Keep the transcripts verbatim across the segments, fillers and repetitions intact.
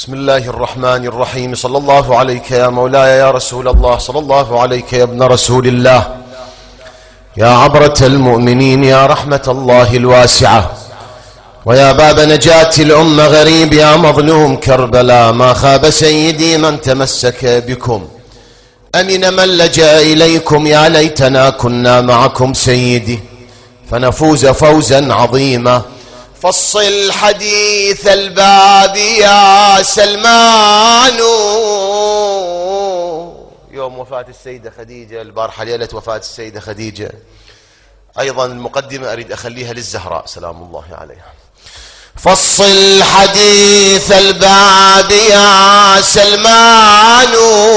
بسم الله الرحمن الرحيم. صلى الله عليك يا مولاي يا رسول الله، صلى الله عليك يا ابن رسول الله، يا عبرة المؤمنين، يا رحمة الله الواسعة، ويا باب نجاة الأمة غريب، يا مظلوم كربلاء. ما خاب سيدي من تمسك بكم، أمن من لجأ إليكم. يا ليتنا كنا معكم سيدي فنفوز فوزا عظيما. فصل حديث الباب يا سلمان. يوم وفاة السيدة خديجة، البارحة ليلة وفاة السيدة خديجة. أيضا المقدمة أريد أخليها للزهراء سلام الله عليها. فصل حديث الباب يا سلمان،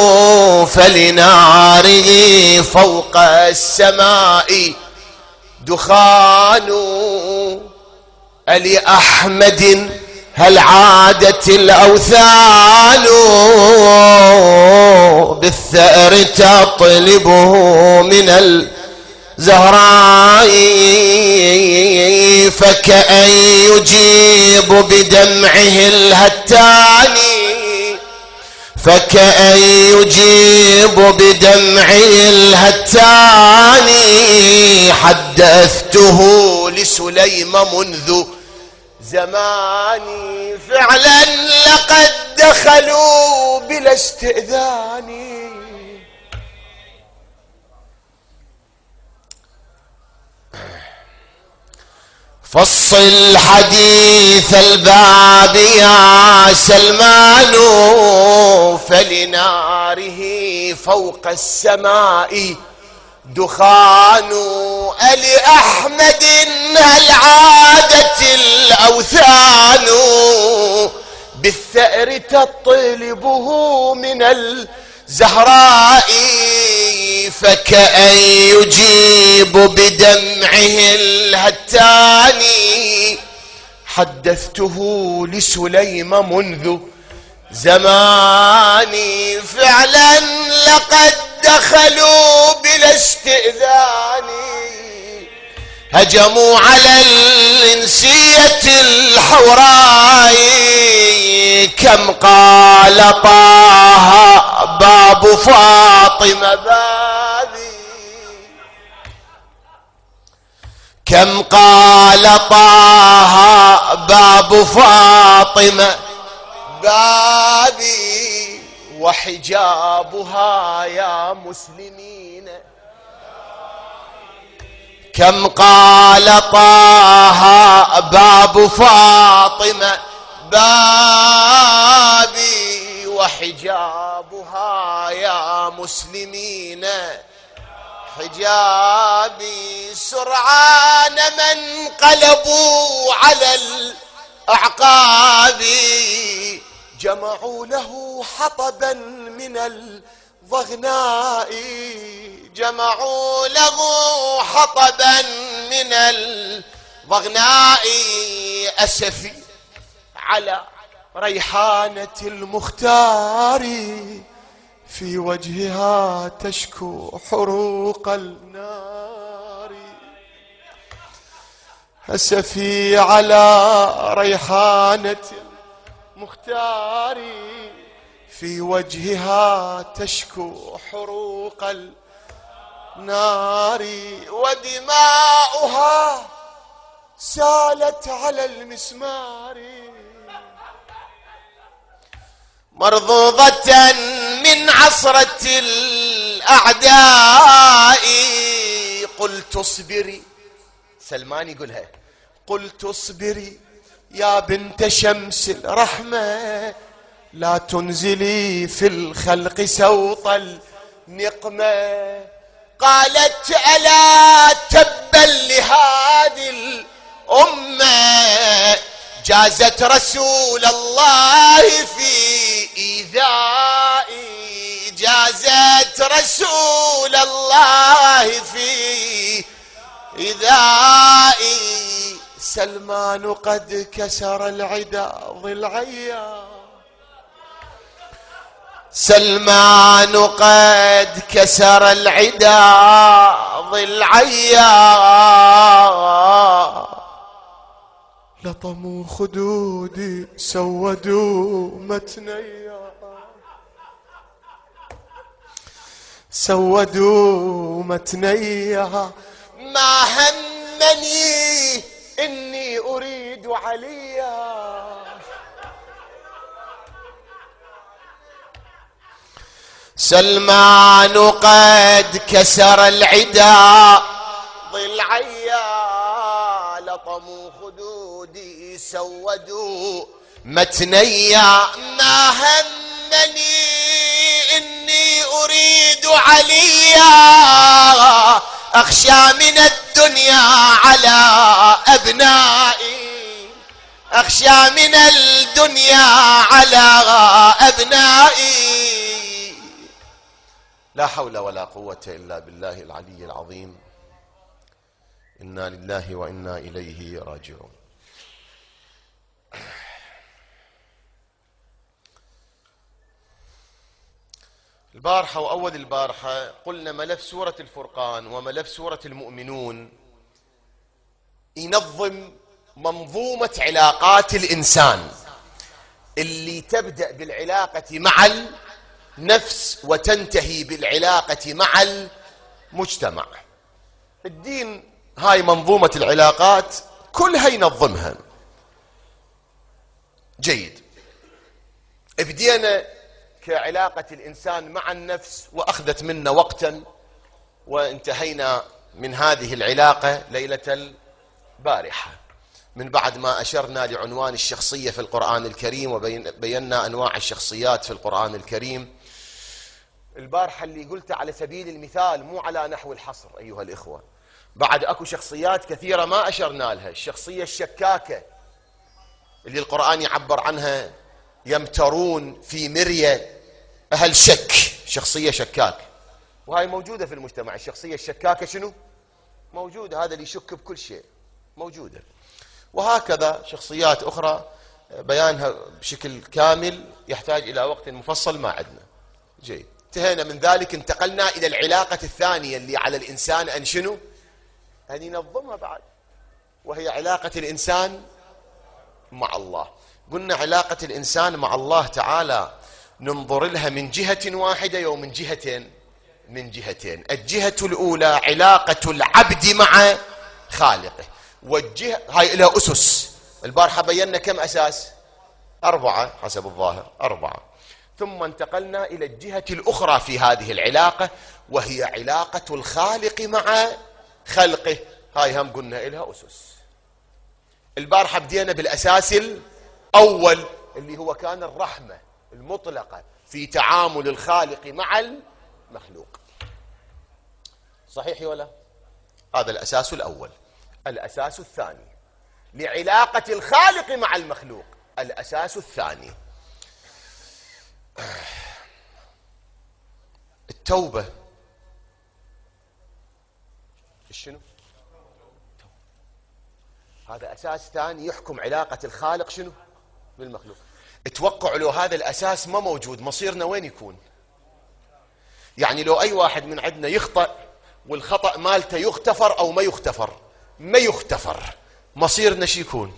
فلناره فوق السماء دخان. لأحمد هل عادت الأوثان، بالثأر تطلبه من الزهراء. فكأن يجيب بدمعه الهتان، فكأن يجيب بدمعه الهتان. حدثته لسليم منذ زماني، فعلا لقد دخلوا بلا استئذان. فصل حديث الباب يا سلمان، فلناره فوق السماء دخان. لأحمد هل عادت الأوثان، بالثأر تطلبه من الزهراء. فكأن يجيب بدمعه الهتان. حدثته لسليم منذ زماني، فعلا لقد دخلوا بلا استئذان. هجموا على الإنسية الحوراء، كم قال طه باب فاطمة بابي، كم قال طه باب فاطمة بابي، وحجابها يا مسلمين. كم قال طه باب فاطمة بابي، وحجابها يا مسلمين حجابي. سرعان من قلبوا على الأعقاب، جمعوا له حطبا من الضغناء، جمعوا له حطبا من الضغناء. أسفي على ريحانة المختار، في وجهها تشكو حروق النار. أسفي على ريحانة مختاري، في وجهها تشكو حروق النار. ودماؤها سالت على المسمار، مرضوضة من عصرة الأعداء. قلت اصبري، سلمان يقولها، قلت اصبري يا بنت شمس الرحمة، لا تنزلي في الخلق سوط النقمة. قالت ألا تبا لهذه الأمة، جازت رسول الله في إيذائي، جازت رسول الله في إيذائي. سلمان قد كسر العدا ضلعيا، سلمان قد كسر العدا ضلعيا. لطموا خدودي سودوا متنيا سودوا متنيا ما همني إني أريد عليا سلمان قد كسر العدا ضلعيا لطموا خدودي سودوا متنيا ما همني إني أريد عليا أخشى من الدنيا على أبنائي أخشى من الدنيا على أبنائي لا حول ولا قوة إلا بالله العلي العظيم إنا لله وإنا إليه راجعون. البارحة وأول البارحة قلنا ملف سورة الفرقان وملف سورة المؤمنون ينظم منظومة علاقات الإنسان اللي تبدأ بالعلاقة مع النفس وتنتهي بالعلاقة مع المجتمع. الدين هاي منظومة العلاقات كلها ينظمها. جيد، بدينا كعلاقة الإنسان مع النفس وأخذت منا وقتا وانتهينا من هذه العلاقة ليلة البارحة من بعد ما أشرنا لعنوان الشخصية في القرآن الكريم وبينا أنواع الشخصيات في القرآن الكريم. البارحة اللي قلت على سبيل المثال مو على نحو الحصر أيها الإخوة، بعد أكو شخصيات كثيرة ما أشرنا لها. الشخصية الشكاكة اللي القرآن يعبر عنها يمترون في مرية أهل شك، شخصية شكاك، وهي موجودة في المجتمع. الشخصية الشكاكة شنو؟ موجودة، هذا اللي يشك بكل شيء موجودة. وهكذا شخصيات أخرى بيانها بشكل كامل يحتاج إلى وقت مفصل ما عندنا. جيد، انتهينا من ذلك، انتقلنا إلى العلاقة الثانية اللي على الإنسان أن شنو؟ أن ينظمها بعد، وهي علاقة الإنسان مع الله. قلنا علاقة الإنسان مع الله تعالى ننظر لها من جهة واحدة ومن جهتين من جهتين. الجهة الأولى علاقة العبد مع خالقه، والجهة هاي لها أسس. البارحة بينا كم أساس؟ أربعة حسب الظاهر، أربعة. ثم انتقلنا إلى الجهة الأخرى في هذه العلاقة وهي علاقة الخالق مع خلقه، هاي هم قلنا لها أسس. البارحة بدينا بالأساس الأول اللي هو كان الرحمة المطلقة في تعامل الخالق مع المخلوق. صحيح ولا؟ هذا الأساس الأول. الأساس الثاني لعلاقة الخالق مع المخلوق، الأساس الثاني التوبة. شنو؟ هذا أساس ثاني يحكم علاقة الخالق شنو؟ بالمخلوق. اتوقعوا لو هذا الأساس ما موجود مصيرنا وين يكون؟ يعني لو أي واحد من عندنا يخطأ والخطأ مالته يغتفر أو ما يغتفر، ما يغتفر، مصيرنا شو يكون؟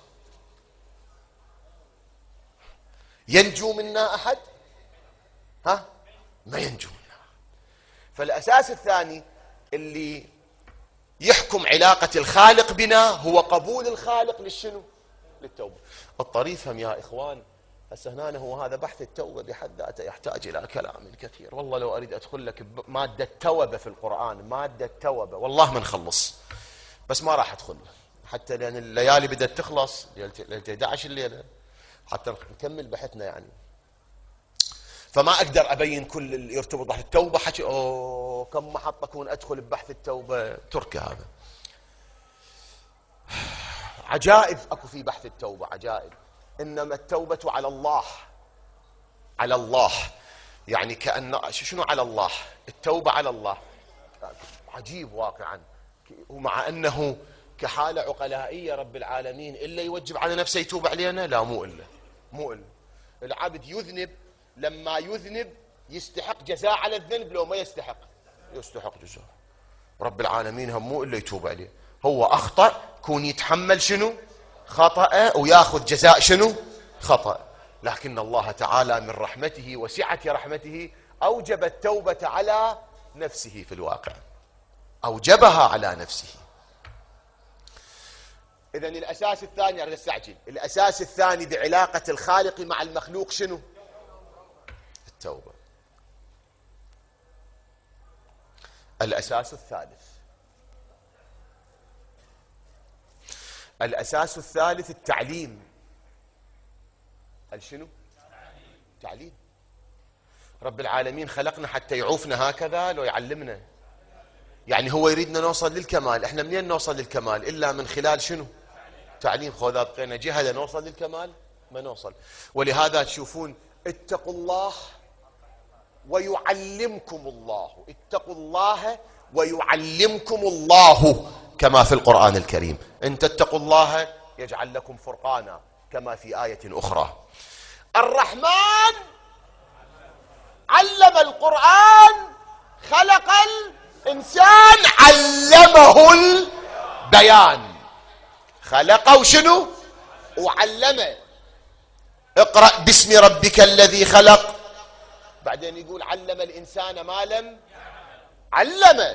ينجو منا أحد؟ ها؟ ما ينجو منا. فالأساس الثاني اللي يحكم علاقة الخالق بنا هو قبول الخالق للشنو؟ للتوبة. الطريف هم يا إخوان، هسه هنا هو هذا بحث التوبة بحد ذاته يحتاج إلى كلام كثير. والله لو أريد أدخل لك مادة توبة في القرآن، مادة توبة والله ما نخلص، بس ما راح أدخل حتى لأن الليالي بدأت تخلص، ليلة أحد عشر الليلة حتى نكمل بحثنا يعني. فما أقدر أبين كل اللي يرتبط بحث التوبة حكي أوه كم محطة أكون أدخل ببحث التوبة، تركي هذا. عجائب أكو في بحث التوبة، عجائب. إنما التوبة على الله، على الله، يعني كأن شنو على الله؟ التوبة على الله. عجيب واقعا. ومع أنه كحالة عقلائية رب العالمين إلا يوجب على نفسه يتوب علينا؟ لا، مو إلا مو إلا العبد يذنب، لما يذنب يستحق جزاء على الذنب لو ما يستحق يستحق جزاء. رب العالمين هم مو إلا يتوب عليه، هو أخطأ كون يتحمل شنو؟ خطأ وياخذ جزاء شنو؟ خطأ. لكن الله تعالى من رحمته وسعة رحمته أوجب التوبة على نفسه في الواقع، أوجبها على نفسه. إذن الأساس الثاني، أريد أستعجل، الأساس الثاني بعلاقة الخالق مع المخلوق شنو؟ التوبة. الأساس الثالث الأساس الثالث التعليم. الشنو؟ تعليم. رب العالمين خلقنا حتى يعوفنا هكذا لو يعلمنا، يعني هو يريدنا نوصل للكمال. احنا منين نوصل للكمال إلا من خلال شنو؟ تعليم. خذا بقينا جهة نوصل للكمال ما نوصل. ولهذا تشوفون اتقوا الله ويعلمكم الله، اتقوا الله ويعلمكم الله، كما في القرآن الكريم. إن تتقوا الله يجعل لكم فرقانا، كما في آية أخرى. الرحمن علم القرآن، خلق الإنسان علمه البيان. خلقه شنو؟ وعلمه. اقرأ باسم ربك الذي خلق، بعدين يقول علم الإنسان ما لم علمه.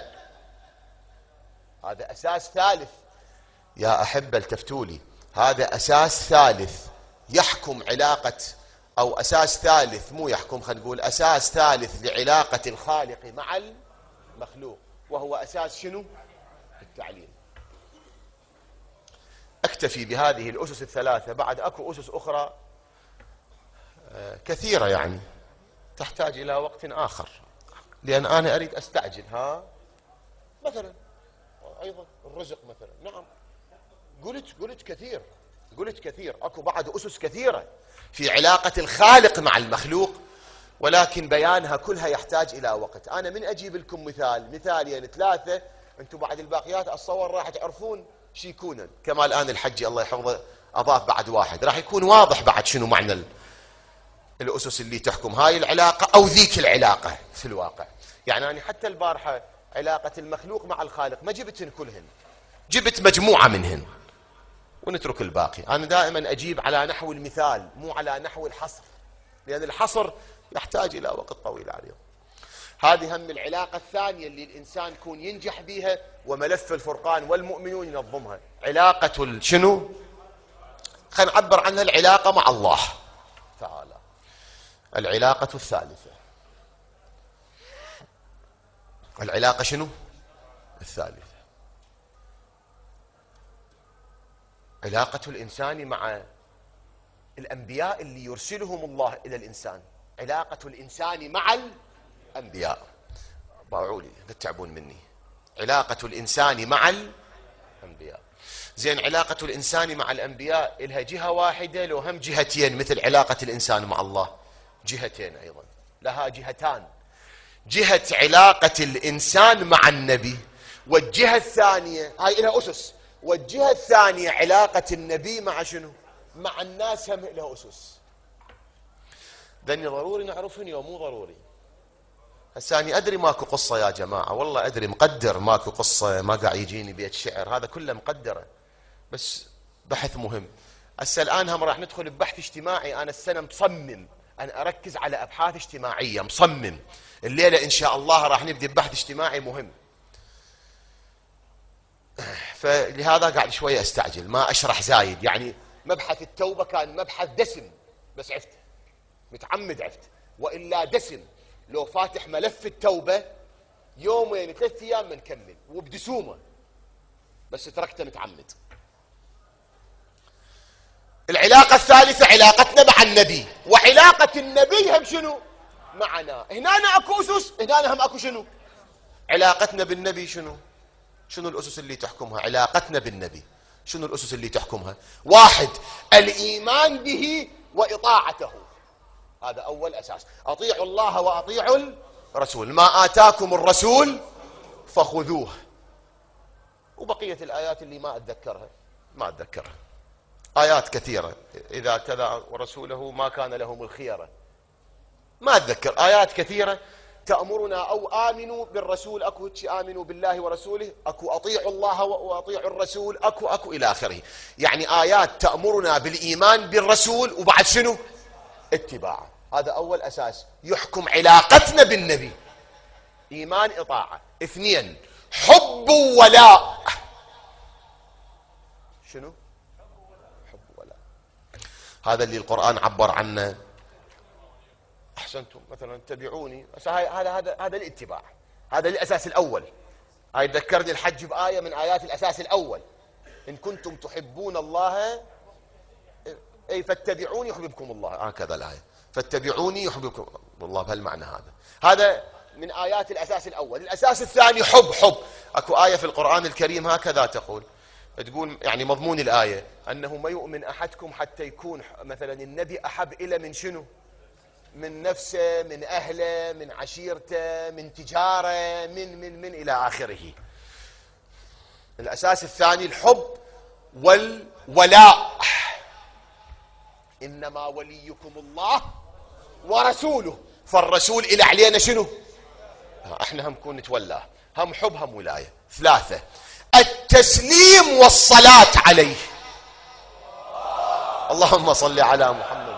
هذا أساس ثالث يا أحبة، التفتوا لي، هذا أساس ثالث يحكم علاقة، أو أساس ثالث مو يحكم، خلينا نقول أساس ثالث لعلاقة الخالق مع المخلوق، وهو أساس شنو؟ التعليم. أكتفي بهذه الأسس الثلاثة، بعد أكو أسس أخرى كثيرة يعني تحتاج إلى وقت آخر، لأن أنا أريد أستعجل. ها مثلا أيضا الرزق مثلا، نعم قلت قلت كثير قلت كثير أكو بعد أسس كثيرة في علاقة الخالق مع المخلوق، ولكن بيانها كلها يحتاج إلى وقت. أنا من أجيب لكم مثال مثالين ثلاثة، أنتم بعد الباقيات أتصور راح تعرفون شي يكون، كما الآن الحجي الله يحفظه أضاف بعد واحد، راح يكون واضح بعد شنو معنى الأسس اللي تحكم هاي العلاقة أو ذيك العلاقة في الواقع. يعني أنا حتى البارحة علاقة المخلوق مع الخالق ما جبتهن كلهن، جبت مجموعة منهن ونترك الباقي. أنا دائما أجيب على نحو المثال مو على نحو الحصر، لأن الحصر يحتاج إلى وقت طويل عليه. هذه هم العلاقة الثانية اللي الإنسان يكون ينجح بها، وملف الفرقان والمؤمنون ينظمها. علاقة شنو؟ خلينا نعبر عنها العلاقة مع الله تعالى. العلاقة الثالثة، العلاقة شنو؟ الثالثة، علاقة الإنسان مع الأنبياء اللي يرسلهم الله إلى الإنسان. علاقة الإنسان مع الأنبياء، باعوا لي تتعبون مني. علاقة الإنسان مع الأنبياء، زين علاقة الإنسان مع الأنبياء إلها جهة واحدة لو هم جهتين، مثل علاقة الإنسان مع الله جهتين أيضا، لها جهتان. جهة علاقة الإنسان مع النبي، والجهة الثانية هاي لها أسس، والجهة الثانية علاقة النبي مع شنو؟ مع الناس هم لها أسس. ذني ضروري نعرفهن يوم مو ضروري. هسه أنا أدري ماكو قصة يا جماعة، والله أدري مقدر ماكو قصة، ما قاعد يجيني بيت شعر، هذا كله مقدره، بس بحث مهم. هسه الآن هم راح ندخل ببحث اجتماعي. أنا السنة مصمم أن أركز على أبحاث اجتماعية، مصمم الليلة إن شاء الله راح نبدأ ببحث اجتماعي مهم، فلهذا قاعد شوية أستعجل ما أشرح زايد. يعني مبحث التوبة كان مبحث دسم، بس عفت متعمد عفت، وإلا دسم لو فاتح ملف التوبة يومين ثلاث أيام بنكمل وبدسومة، بس تركته متعمد. العلاقة الثالثة علاقتنا مع النبي، وعلاقة النبي هم شنو؟ معنا. هنا اكو أسس، هنا هم اكو شنو؟ علاقتنا بالنبي شنو؟ شنو الأسس اللي تحكمها؟ علاقتنا بالنبي شنو الأسس اللي تحكمها؟ واحد، الإيمان به وإطاعته، هذا أول أساس. أطيعوا الله وأطيعوا الرسول، ما آتاكم الرسول فخذوه. وبقية الآيات اللي ما أتذكرها ما أتذكرها، آيات كثيرة، إذا كذا ورسوله ما كان لهم الخيرة، ما أتذكر آيات كثيرة تأمرنا أو آمنوا بالرسول، أكو هيك آمنوا بالله ورسوله، أكو أطيعوا الله وأطيعوا الرسول، أكو أكو إلى آخره. يعني آيات تأمرنا بالإيمان بالرسول وبعد شنو؟ اتباعه. هذا أول أساس يحكم علاقتنا بالنبي، إيمان إطاعة. اثنين، حب ولاء. شنو؟ حب ولاء. هذا اللي القرآن عبر عنه. أحسنتم، مثلا اتبعوني، هذا هذا هذا الاتباع، هذا الأساس الأول. هاي ذكرني الحج بآية من آيات الأساس الأول، إن كنتم تحبون الله أي فاتبعوني يحببكم الله، هكذا الآية، فاتبعوني يحببكم الله بهالمعنى. هذا هذا من آيات الأساس الأول. الأساس الثاني حب. حب أكو آية في القرآن الكريم هكذا تقول، تقول يعني مضمون الآية أنه ما يؤمن أحدكم حتى يكون مثلا النبي أحب إلى من شنو؟ من نفسه، من أهله، من عشيرته، من تجارة، من من من إلى آخره. الأساس الثاني الحب والولاء. إنما وليكم الله ورسوله، فالرسول إلى علينا شنو؟ احنا هم نكون نتولاه، هم حب هم ولاية. ثلاثة، التسليم والصلاة عليه. اللهم صل على محمد.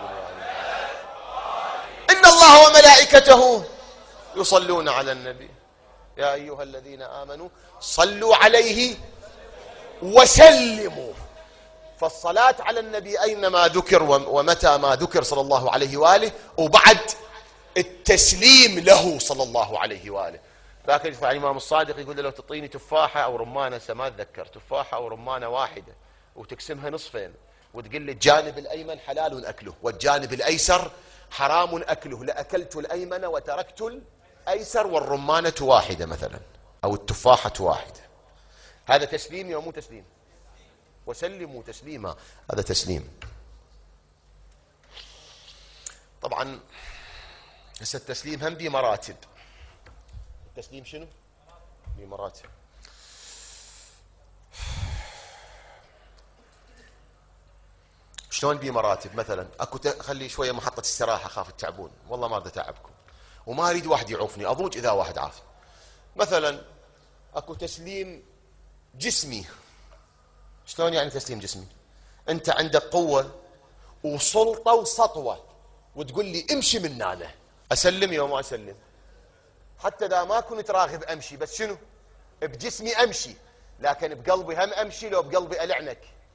إن الله وملائكته يصلون على النبي يا أيها الذين آمنوا صلوا عليه وسلموا. فالصلاة على النبي أينما ذكر ومتى ما ذكر صلى الله عليه وآله، وبعد التسليم له صلى الله عليه وآله. لكن الإمام الصادق يقول له لو تعطيني تفاحة أو رمانة، ما أتذكر، تفاحة أو رمانة واحدة وتقسمها نصفين وتقول لي الجانب الأيمن حلال أكله والجانب الأيسر حرام أكله، لأكلت الأيمن وتركت الأيسر والرمانة واحدة مثلا، أو التفاحة واحدة. هذا تسليم أو مو تسليم؟ وسلموا تسليما، هذا تسليم. طبعا هسه التسليم هم بمراتب. التسليم شنو؟ بمراتب. شلون بمراتب؟ مثلا اكو خلي شويه محطه استراحه، خاف تتعبون، والله ما اريد اتعبكم وما اريد واحد يعوفني، اضوج اذا واحد عافني. مثلا اكو تسليم جسمي. شلون يعني تسليم جسمي؟ انت عندك قوه وسلطه وسطوه وتقول لي امشي من هنا، اسلم يوم ما اسلم؟ حتى اذا ما كنت راغب امشي، بس شنو؟ بجسمي امشي، لكن بقلبي هم امشي، لو بقلبي العنك.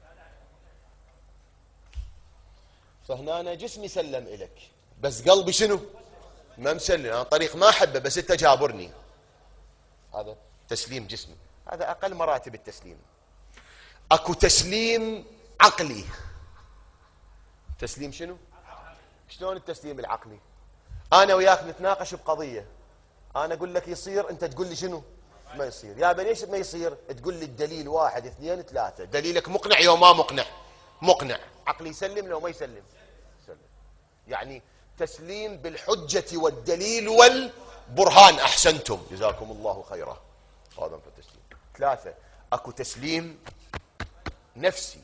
فهنا أنا جسمي سلم إلك، بس قلبي شنو؟ ما مسلم، أنا طريق ما أحبه بس أنت جابرني. هذا تسليم جسمي، هذا أقل مراتب التسليم. أكو تسليم عقلي. تسليم شنو؟ شلون التسليم العقلي؟ أنا وياك نتناقش بقضية، أنا أقول لك يصير، أنت تقول لي شنو؟ ما يصير. يا بني ليش ما يصير؟ تقول لي الدليل واحد اثنين ثلاثة، دليلك مقنع يوم ما مقنع؟ مقنع. عقلي يسلم لو ما يسلم؟ يسلم. يعني تسليم بالحجة والدليل والبرهان. أحسنتم، جزاكم الله خيرا. هذا في التسليم. ثلاثة، أكو تسليم نفسي.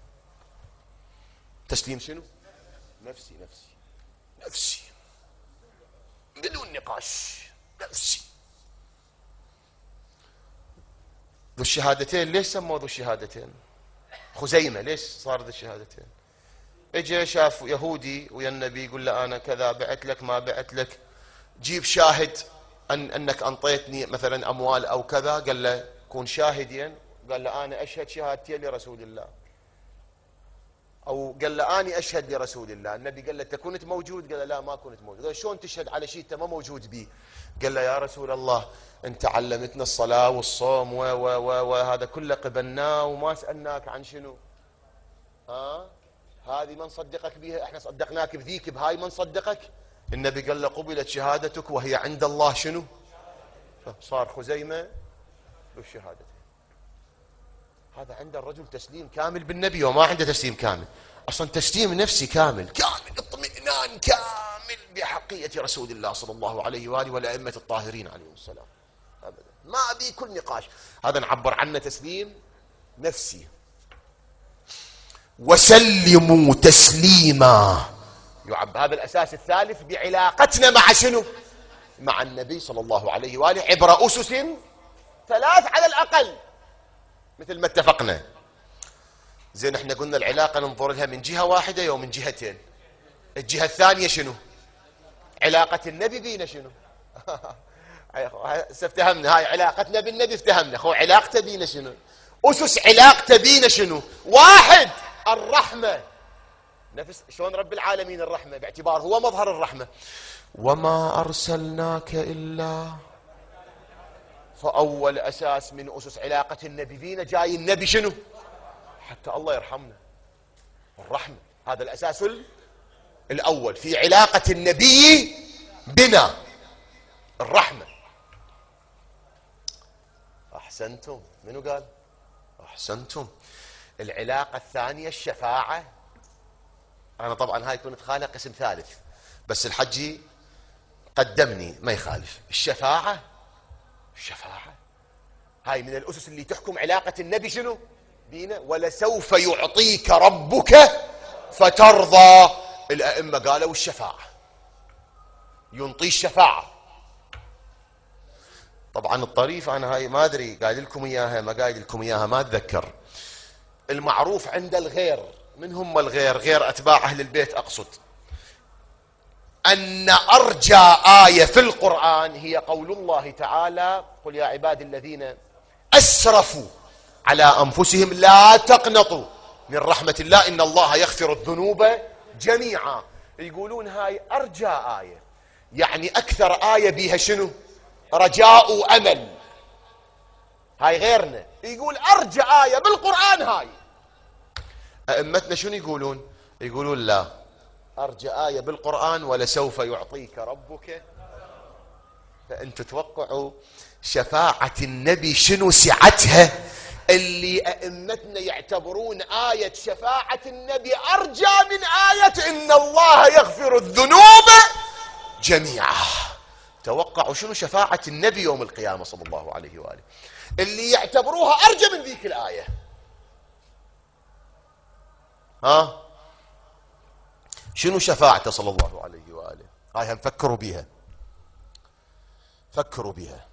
تسليم شنو؟ نفسي. نفسي نفسي بدون نقاش، نفسي. ذو الشهادتين ليش سموه ذو الشهادتين؟ خزيمة ليش صار ذو الشهادتين؟ اجى شاف يهودي ويا النبي يقول له انا كذا، بعت لك ما بعت لك، جيب شاهد أن انك انطيتني مثلا اموال او كذا. قال له كون شاهدين، قال له انا اشهد شهادتين لرسول الله، او قال له اني اشهد لرسول الله. النبي قال له انت كنت موجود؟ قال له لا ما كنت موجود. قال شلون تشهد على شيء انت ما موجود به؟ قال له يا رسول الله انت علمتنا الصلاه والصوم و و و وهذا كله قبلناه وما سالناك عن شنو؟ ها هذه من صدقك بها؟ احنا صدقناك بذيك، بهاي من صدقك؟ النبي قال له قبلت شهادتك وهي عند الله شنو؟ صار خزيمه بالشهادتين. هذا عند الرجل تسليم كامل بالنبي، وما عنده تسليم كامل. اصلا تسليم نفسي كامل، كامل اطمئنان كامل بحقية رسول الله صلى الله عليه واله والائمة الطاهرين عليهم السلام. ابدا ما ابي كل نقاش. هذا نعبر عنه تسليم نفسي. وسلموا تسليما، يعب هذا الاساس الثالث بعلاقتنا مع شنو؟ مع النبي صلى الله عليه وآله عبر أسس ثلاث على الأقل مثل ما اتفقنا. زين احنا قلنا العلاقة ننظر لها من جهة واحدة أو من جهتين. الجهة الثانية شنو؟ علاقة النبي بينا شنو؟ افتهمنا هاي علاقتنا بالنبي، افتهمنا. خو علاقته بينا شنو؟ أسس علاقته بينا شنو؟ واحد، الرحمة. نفس شلون رب العالمين الرحمة، باعتبار هو مظهر الرحمة. وما أرسلناك إلا، فأول أساس من أسس علاقة النبي بينا جاي النبي شنو؟ حتى الله يرحمنا، الرحمة. هذا الأساس الأول في علاقة النبي بنا، الرحمة. أحسنتم. منو قال؟ أحسنتم. العلاقة الثانية الشفاعة. أنا طبعا هاي كنت خالق قسم ثالث، بس الحجي قدمني ما يخالف. الشفاعة، الشفاعة هاي من الأسس اللي تحكم علاقة النبي شنو؟ بينا. ولسوف يعطيك ربك فترضى. الأئمة قالوا الشفاعة، ينطي الشفاعة. طبعا الطريف أنا هاي ما أدري قايل لكم إياها ما قايل لكم إياها ما أتذكر. المعروف عند الغير، من هم الغير؟ غير أتباع أهل البيت أقصد، أن أرجى آية في القرآن هي قول الله تعالى: قل يا عبادي الذين أسرفوا على أنفسهم لا تقنطوا من رحمة الله إن الله يغفر الذنوب جميعا. يقولون هاي أرجى آية، يعني أكثر آية بيها شنو؟ رجاء وأمل. هاي غيرنا يقول أرجى آية بالقرآن هاي. أئمتنا شنو يقولون؟ يقولون لا، أرجى آية بالقرآن ولسوف يعطيك ربك. فأنتوا توقعوا شفاعة النبي شنو سعتها، اللي أئمتنا يعتبرون آية شفاعة النبي أرجى من آية إن الله يغفر الذنوب جميعا. توقعوا شنو شفاعة النبي يوم القيامة صلى الله عليه وآله، اللي يعتبروها أرجى من ذيك الآية. ها شنو شفاعته صلى الله عليه وآله؟ هاي هم فكروا بيها، فكروا بيها.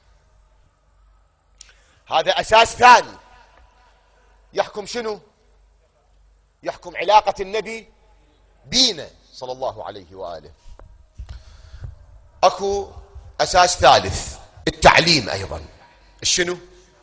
هذا أساس ثاني يحكم شنو؟ يحكم علاقة النبي بينا صلى الله عليه وآله. أكو أساس ثالث، التعليم أيضا. شنو؟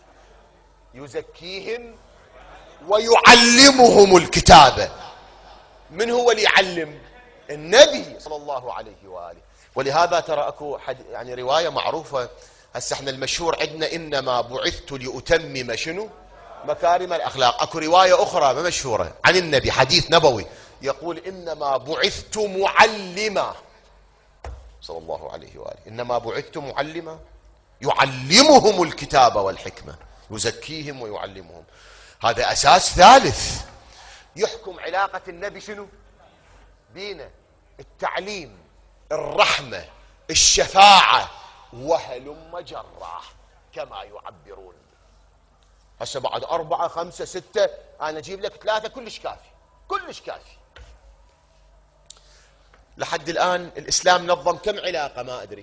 يزكيهم ويعلمهم الكتاب. من هو اللي يعلم؟ النبي صلى الله عليه وآله. ولهذا ترى أكو حد يعني رواية معروفة هسه احنا المشهور عندنا: إنما بعثت لأتمم شنو؟ مكارم الأخلاق. أكو رواية أخرى ما مشهورة عن النبي، حديث نبوي، يقول: إنما بعثت معلما صلى الله عليه وآله. إنما بعثت معلما يعلمهم الكتاب والحكمة، يزكيهم ويعلمهم. هذا أساس ثالث يحكم علاقة النبي شنو؟ بينا، التعليم، الرحمة، الشفاعة، وهلم جرة كما يعبرون. هسه بعد أربعة خمسة ستة أنا أجيب لك ثلاثة كلش كافي، كلش كافي. لحد الآن الإسلام نظم كم علاقة؟ ما أدري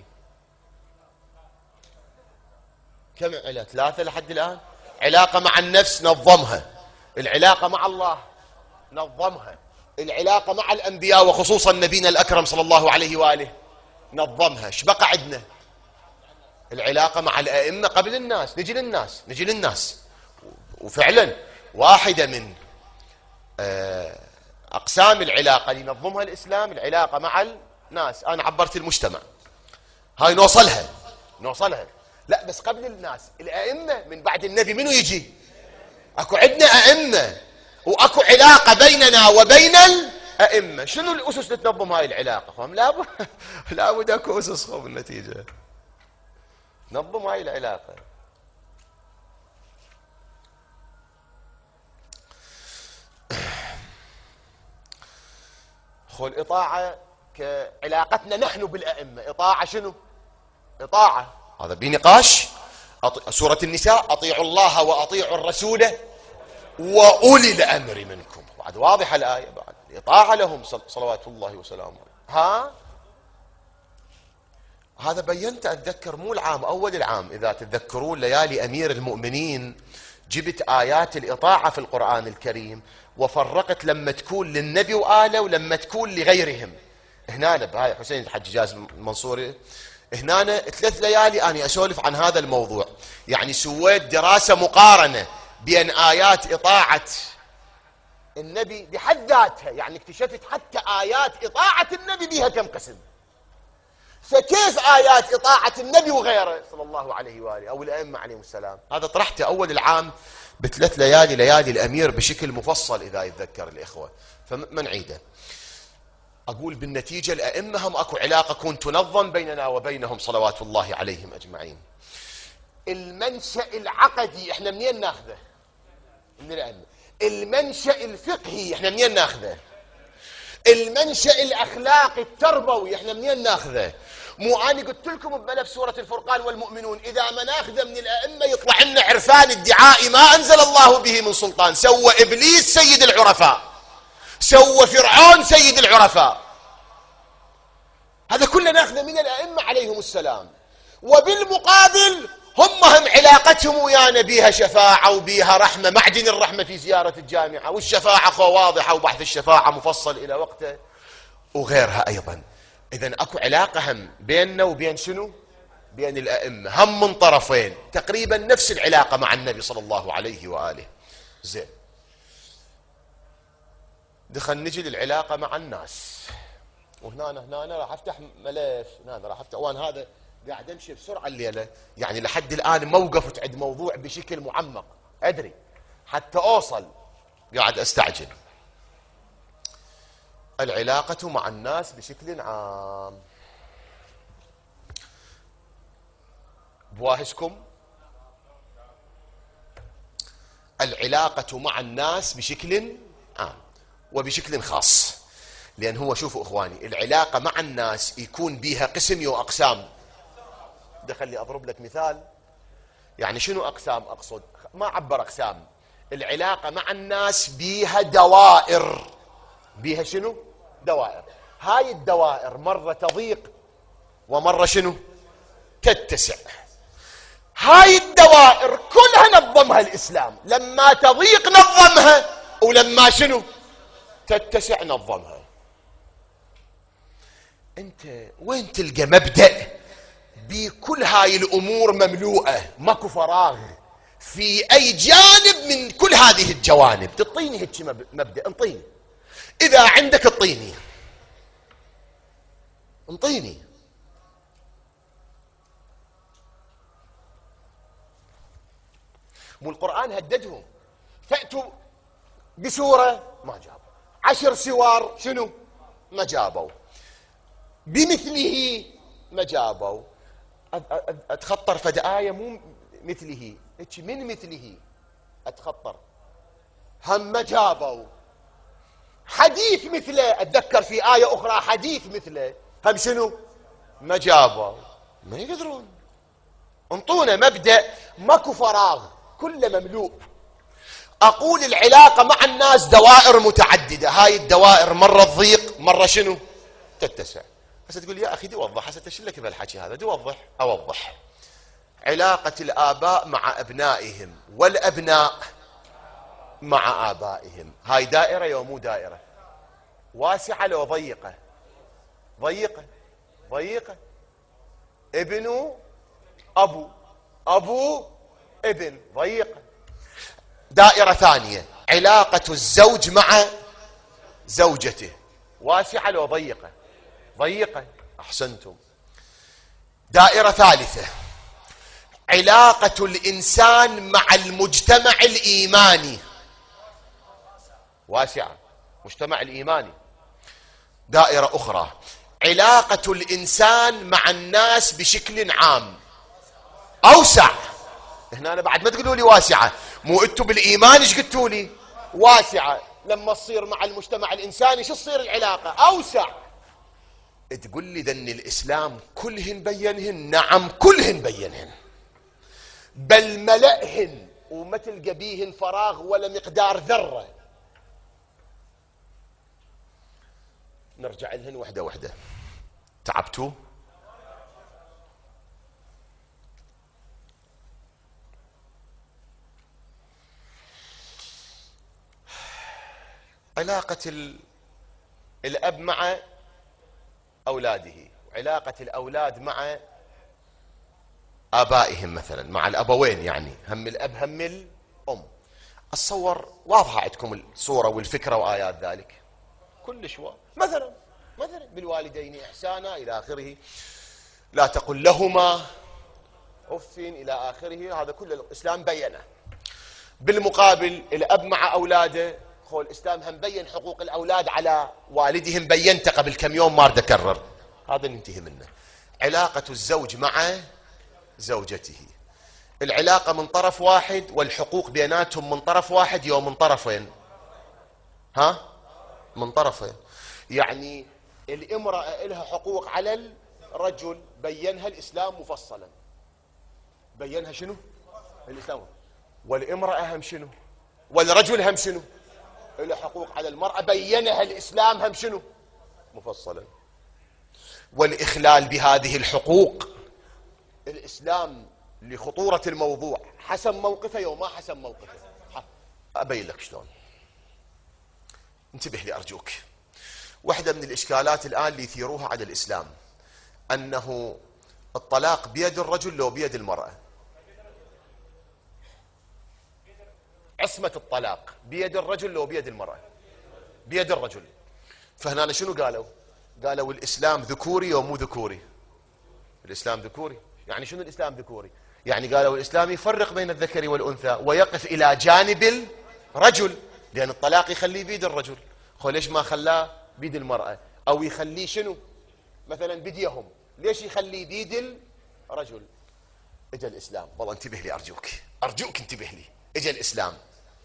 كم علاقة؟ ثلاثة لحد الآن. علاقة مع النفس نظمها، العلاقة مع الله نظمها، العلاقة مع الأنبياء وخصوصا نبينا الأكرم صلى الله عليه وآله نظمها. ايش بقى عندنا؟ العلاقة مع الأئمة قبل الناس. نجي للناس نجي للناس وفعلا واحدة من أقسام العلاقة اللي ينظمها الإسلام العلاقة مع الناس. أنا عبرت المجتمع، هاي نوصلها نوصلها لا بس قبل الناس الأئمة. من بعد النبي منو يجي؟ أكو عندنا أئمة وأكو علاقة بيننا وبين الأئمة. شنو الأسس اللي تنظم هاي العلاقة؟ خم لابد لابد أكو أسس خم النتيجة نظم هاي العلاقة. خو الإطاعة كعلاقتنا نحن بالأئمة، إطاعة شنو؟ إطاعة، هذا بنقاش. سورة النساء: أطيعوا الله وأطيعوا الرسول وأولي الأمر منكم. بعد واضحة الآية، بعد الإطاعة لهم صلوات الله وسلامه. ها هذا بينت أتذكر مو العام، أول العام إذا تتذكرون ليالي أمير المؤمنين جبت آيات الإطاعة في القرآن الكريم وفرقت لما تكون للنبي وآله ولما تكون لغيرهم. هنا بهاي حسين الحج جاز المنصوري هنا ثلاث ليالي أنا أسولف عن هذا الموضوع، يعني سويت دراسة مقارنة بين آيات إطاعة النبي بحد ذاتها، يعني اكتشفت حتى آيات إطاعة النبي بها كم قسم، فكيف آيات إطاعة النبي وغيره صلى الله عليه وآله أو الأئمة عليهم السلام. هذا طرحته أول العام بثلاث ليالي ليالي الأمير بشكل مفصل إذا يتذكر الإخوة، فما نعيده. أقول بالنتيجة الأئمة هم أكو علاقة كنت تنظم بيننا وبينهم صلوات الله عليهم أجمعين. المنشأ العقدي إحنا منين ناخذه؟ من الأئمة. المنشأ الفقهي إحنا منين ناخذه؟ المنشأ الأخلاقي التربوي إحنا منين ناخذه؟ مو أنا قلت لكم بملف سورة الفرقان والمؤمنون إذا ما ناخذه من الأئمة يطلع لنا عرفان ادعاء ما أنزل الله به من سلطان، سوى إبليس سيد العرفاء، سوى فرعون سيد العرفاء، هذا كله ناخذه من الأئمة عليهم السلام. وبالمقابل هم هم علاقتهم ويانا بيها شفاعة وبيها رحمة، معدن الرحمة في زيارة الجامعة، والشفاعة خو واضحة وبحث الشفاعة مفصل إلى وقته وغيرها أيضا. إذن أكو علاقة هم بيننا وبين شنو؟ بين الأئمة، هم من طرفين تقريبا نفس العلاقة مع النبي صلى الله عليه وآله. زين، دخل نجي للعلاقة مع الناس، وهنا هنا راح افتح ملف، هنا راح افتح، وانا هذا قاعد امشي بسرعه الليله، يعني لحد الان ما وقفت عند موضوع بشكل معمق، ادري حتى اوصل قاعد استعجل. العلاقة مع الناس بشكل عام، بواهشكم العلاقة مع الناس بشكل عام وبشكل خاص، لأن هو شوفوا إخواني العلاقة مع الناس يكون بيها قسم وأقسام. ده خلي أضرب لك مثال، يعني شنو أقسام؟ أقصد ما عبر أقسام، العلاقة مع الناس بيها دوائر، بيها شنو؟ دوائر. هاي الدوائر مرة تضيق ومرة شنو؟ تتسع. هاي الدوائر كلها نظمها الإسلام، لما تضيق نظمها ولما شنو؟ تتسع نظمها. انت وين تلقى مبدأ بكل هاي الأمور مملوءة ماكو فراغ في أي جانب من كل هذه الجوانب؟ تعطيني هيك مبدأ، انطيني إذا عندك، اعطيني انطيني. مو القرآن هددهم، فأتوا بسورة ما جابوا، عشر سوار شنو ما جابوا، بمثله ما جابوا. اتخطر فد آية مو مثله، هيك من مثله اتخطر، هم ما جابوا. حديث مثله اتذكر في آية أخرى حديث مثله، هم شنو ما جابوا، ما يقدرون. انطونا مبدأ ماكو فراغ، كله مملوء. أقول العلاقة مع الناس دوائر متعددة، هاي الدوائر مرة تضيق مرة شنو تتسع. هسه تقول يا أخي دي وضح، هسه تشلك بهالحكي هذا، دي وضح. أوضح. علاقة الآباء مع أبنائهم والأبناء مع آبائهم، هاي دائرة يا مو دائرة؟ واسعة لو ضيقة؟ ضيقة ضيقة. ابن أبو، أبو ابن، ضيقة. دائرة ثانية علاقة الزوج مع زوجته، واسعة لو ضيقة؟ ضيقة. أحسنتم. دائرة ثالثة علاقة الإنسان مع المجتمع الإيماني، واسعة، مجتمع الإيماني. دائرة أخرى علاقة الإنسان مع الناس بشكل عام، أوسع. هنا أنا بعد ما تقولوا لي واسعة، مو أنتوا بالإيمان إيش قلتوا لي؟ واسعة. لما تصير مع المجتمع الإنساني شو تصير العلاقة؟ أوسع. تقول لي ذن الإسلام كلهن بينهن؟ نعم كلهن بينهن، بل ملأهن، وما تلقى بيهن فراغ ولا مقدار ذرة. نرجع لهن وحدة وحدة. تعبتوا؟ علاقة ال... الأب مع أولاده، وعلاقة الأولاد مع آبائهم مثلا، مع الأبوين، يعني هم الأب هم الأم. أتصور واضحة عندكم الصورة والفكرة وآيات ذلك كلش واضح. مثلا مثلا بالوالدين إحسانا إلى آخره، لا تقل لهما أف إلى آخره، هذا كل الإسلام بينه. بالمقابل الأب مع أولاده، خو الإسلام هم بين حقوق الأولاد على والدهم، بينته قبل كم يوم ما أريد أكرر، هذا ننتهي منه. علاقة الزوج مع زوجته، العلاقة من طرف واحد والحقوق بيناتهم من طرف واحد، يوم من طرفين، ها من طرفين. يعني الامرأة لها حقوق على الرجل، بينها الإسلام مفصلا. بينها شنو؟ الإسلام. والامرأة هم شنو؟ والرجل هم شنو؟ له حقوق على المرأة، بينها الإسلام هم شنو؟ مفصلا. والإخلال بهذه الحقوق الإسلام لخطورة الموضوع حسب موقفه يوم ما حسب موقفه. أبين لك شلون. انتبه لي أرجوك. واحدة من الإشكالات الآن اللي يثيروها على الإسلام أنه الطلاق بيد الرجل لو بيد المرأة. عصمة الطلاق بيد الرجل لو بيد المرأة؟ بيد الرجل. فهنا شنو قالوا؟ قالوا الإسلام ذكوري ومو ذكوري. الإسلام ذكوري. يعني شنو الإسلام ذكوري؟ يعني قالوا الإسلام يفرق بين الذكر والأنثى ويقف إلى جانب الرجل، لأن الطلاق يخليه بيد الرجل. خو ليش ما خلاه بيد المرأة؟ أو يخليه شنو مثلا بديهم، ليش يخليه بيد الرجل؟ اجى الإسلام. والله انتبه لي أرجوك، أرجوك انتبه لي. اجى الإسلام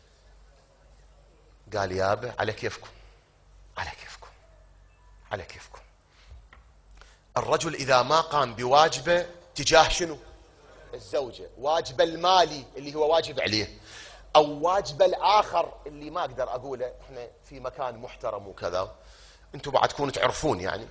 قال يابا على كيفكم، على كيفكم، على كيفكم. الرجل إذا ما قام بواجبه تجاه شنو؟ الزوجة، واجبه المالي اللي هو واجب عليه، أو واجبه الآخر اللي ما أقدر أقوله، إحنا في مكان محترم وكذا، أنتم بعد تكونوا تعرفون يعني،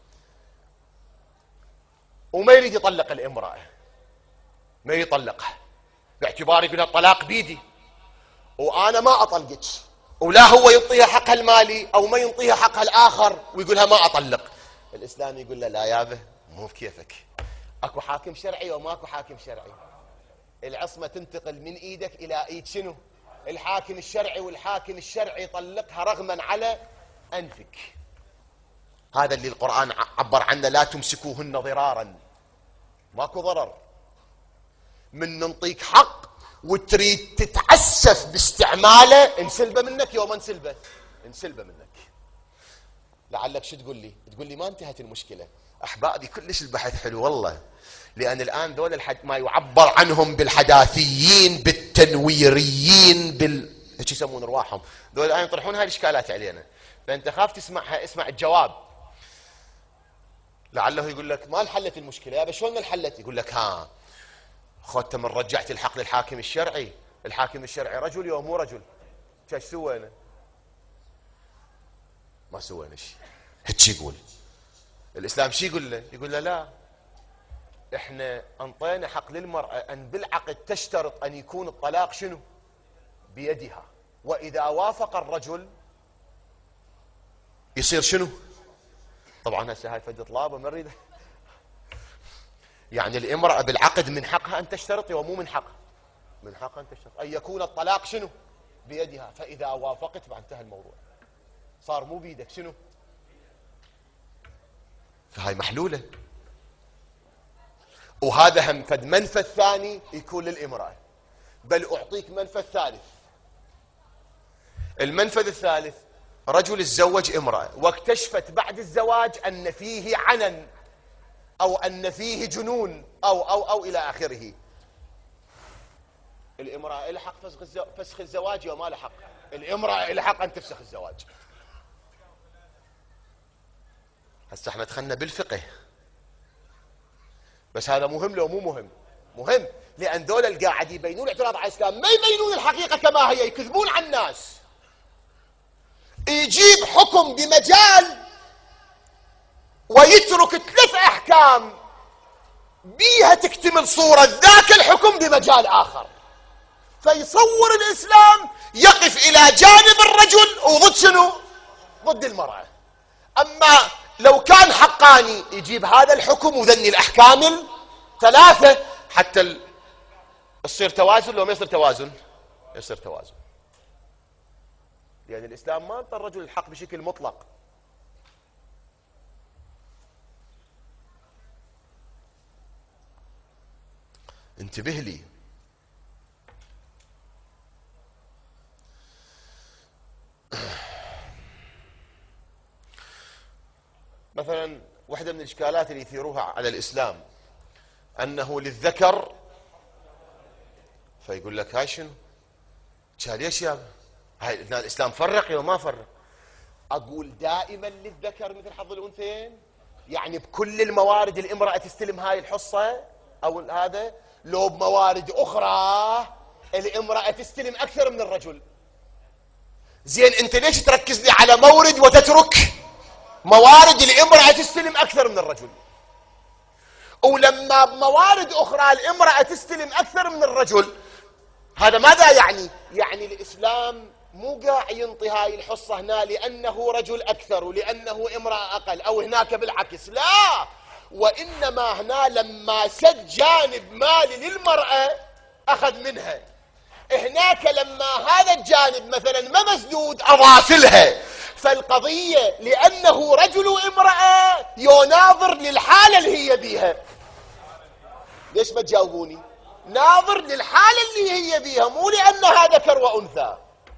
وما يريد يطلق الامرأة، ما يطلقها باعتبار يقول الطلاق بيدي وأنا ما أطلقك، ولا هو يعطيها حقها المالي أو ما يعطيها حقها الآخر ويقولها ما أطلق. الإسلام يقول له لا يابه مو بكيفك، أكو حاكم شرعي وماكو حاكم شرعي. العصمة تنتقل من إيدك إلى إيد شنو؟ الحاكم الشرعي، والحاكم الشرعي يطلقها رغما على أنفك. هذا اللي القرآن عبر عنه لا تمسكوهن ضرارا، ماكو ضرر. من ننطيك حق وتريد تتعسف باستعماله انسلبه منك، يوم انسلبه انسلبه منك. لعلك شو تقول لي؟ تقول لي ما انتهت المشكلة. أحبابي كلش البحث حلو والله، لأن الآن دول الحد... ما يعبر عنهم بالحداثيين بالتنويريين بال ايش يسمون ارواحهم، دول الآن يطرحون هاي الإشكالات علينا، فأنت خاف تسمعها، اسمع الجواب. لعله يقول لك ما انحلت المشكلة. يا شلون ما انحلت؟ يقول لك ها خدت من رجعت الحق للحاكم الشرعي، الحاكم الشرعي رجل يوم مو رجل، ايش سوينا؟ ما سوينا شيء. هيك يقول الإسلام. شي يقول له؟ يقول له لا، احنا انطينا حق للمرأة ان بالعقد تشترط ان يكون الطلاق شنو؟ بيدها، واذا وافق الرجل يصير شنو؟ طبعا هسه هاي فد طلابه ما نريد. يعني الامرأة بالعقد من حقها ان تشترط ومو من حقها؟ من حقها ان تشترط ان يكون الطلاق شنو؟ بيدها، فاذا وافقت بعد انتهى الموضوع، صار مو بيدك شنو؟ فهاي محلولة. وهذا هم فد منفذ ثاني يكون للامرأة. بل أعطيك منفذ ثالث. المنفذ الثالث رجل تزوج امرأة واكتشفت بعد الزواج أن فيه عنن أو أن فيه جنون أو أو أو إلى آخره. الامرأة لها حق فسخ الزواج وما لها حق؟ الامرأة لها حق أن تفسخ الزواج. هسه احنا دخلنا بالفقه، بس هذا مهم لو مو مهم؟ مهم، لأن دول اللي قاعد يبينون اعتراض على الإسلام ما يبينون الحقيقة كما هي، يكذبون على الناس. يجيب حكم بمجال ويترك ثلاث أحكام بيها تكتمل صورة ذاك الحكم بمجال آخر. فيصور الإسلام يقف إلى جانب الرجل وضد شنو؟ ضد المرأة. أما لو كان حقاني يجيب هذا الحكم وذني الأحكام الثلاثة حتى ال... يصير توازن. لو ما يصير توازن يصير توازن، لأن يعني الإسلام ما انطى الرجل الحق بشكل مطلق. انتبه لي. مثلا واحدة من الإشكالات اللي يثيروها على الإسلام أنه للذكر، فيقول لك هاي شنو؟ ليش يا هاي الإسلام فرق يا ما فرق؟ أقول دائما للذكر مثل حظ الأنثيين، يعني بكل الموارد الامرأة تستلم هاي الحصة أو هذا، لو بموارد أخرى الامرأة تستلم أكثر من الرجل. زين أنت ليش تركز لي على مورد وتترك موارد الامرأة تستلم أكثر من الرجل؟ ولما بموارد أخرى الامرأة تستلم أكثر من الرجل، هذا ماذا يعني؟ يعني الإسلام مو قاع ينطي هاي الحصة هنا لأنه رجل أكثر ولأنه امرأة أقل أو هناك بالعكس، لا، وإنما هنا لما سد جانب مالي للمرأة أخذ منها، هناك لما هذا الجانب مثلا ما مسدود أضاف لها. فالقضية لأنه رجل وامرأة يناظر للحالة اللي هي بيها. ليش ما تجاوبوني؟ ناظر للحالة اللي هي بيها، مو لأنها ذكر وأنثى.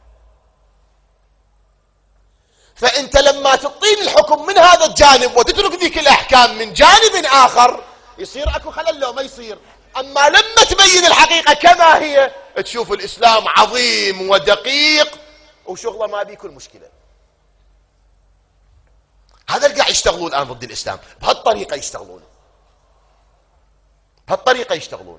فأنت لما تعطيني الحكم من هذا الجانب وتترك ذيك الأحكام من جانب آخر يصير أكو خلل لو ما يصير. أما لما تبين الحقيقة كما هي تشوف الإسلام عظيم ودقيق وشغله ما بيكون مشكلة. هذا اللي قاعد يشتغلون الآن ضد الإسلام، بهالطريقة يشتغلون، بهالطريقة يشتغلون.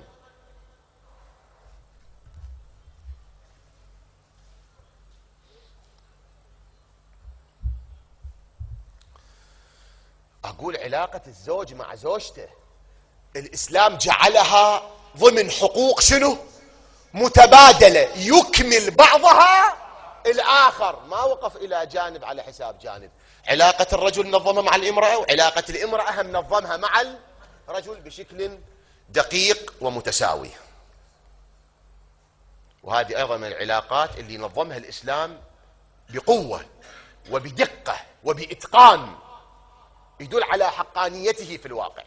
أقول علاقة الزوج مع زوجته الإسلام جعلها ضمن حقوق شنو؟ متبادلة، يكمل بعضها الآخر، ما وقف إلى جانب على حساب جانب. علاقة الرجل نظمها مع الامرأة، وعلاقة الامرأة هم نظمها مع الرجل بشكل دقيق ومتساوي. وهذه أيضا من العلاقات اللي نظمها الإسلام بقوة وبدقة وبإتقان، يدل على حقانيته في الواقع.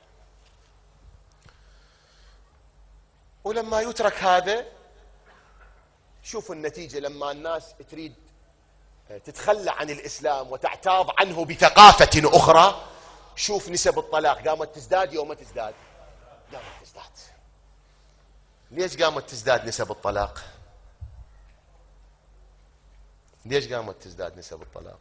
ولما يترك هذا شوفوا النتيجة، لما الناس تريد تتخلى عن الإسلام وتعتاض عنه بثقافة أخرى، شوف نسب الطلاق قامت تزداد يوم تزداد، قامت تزداد. ليش قامت تزداد نسب الطلاق؟ ليش قامت تزداد نسب الطلاق؟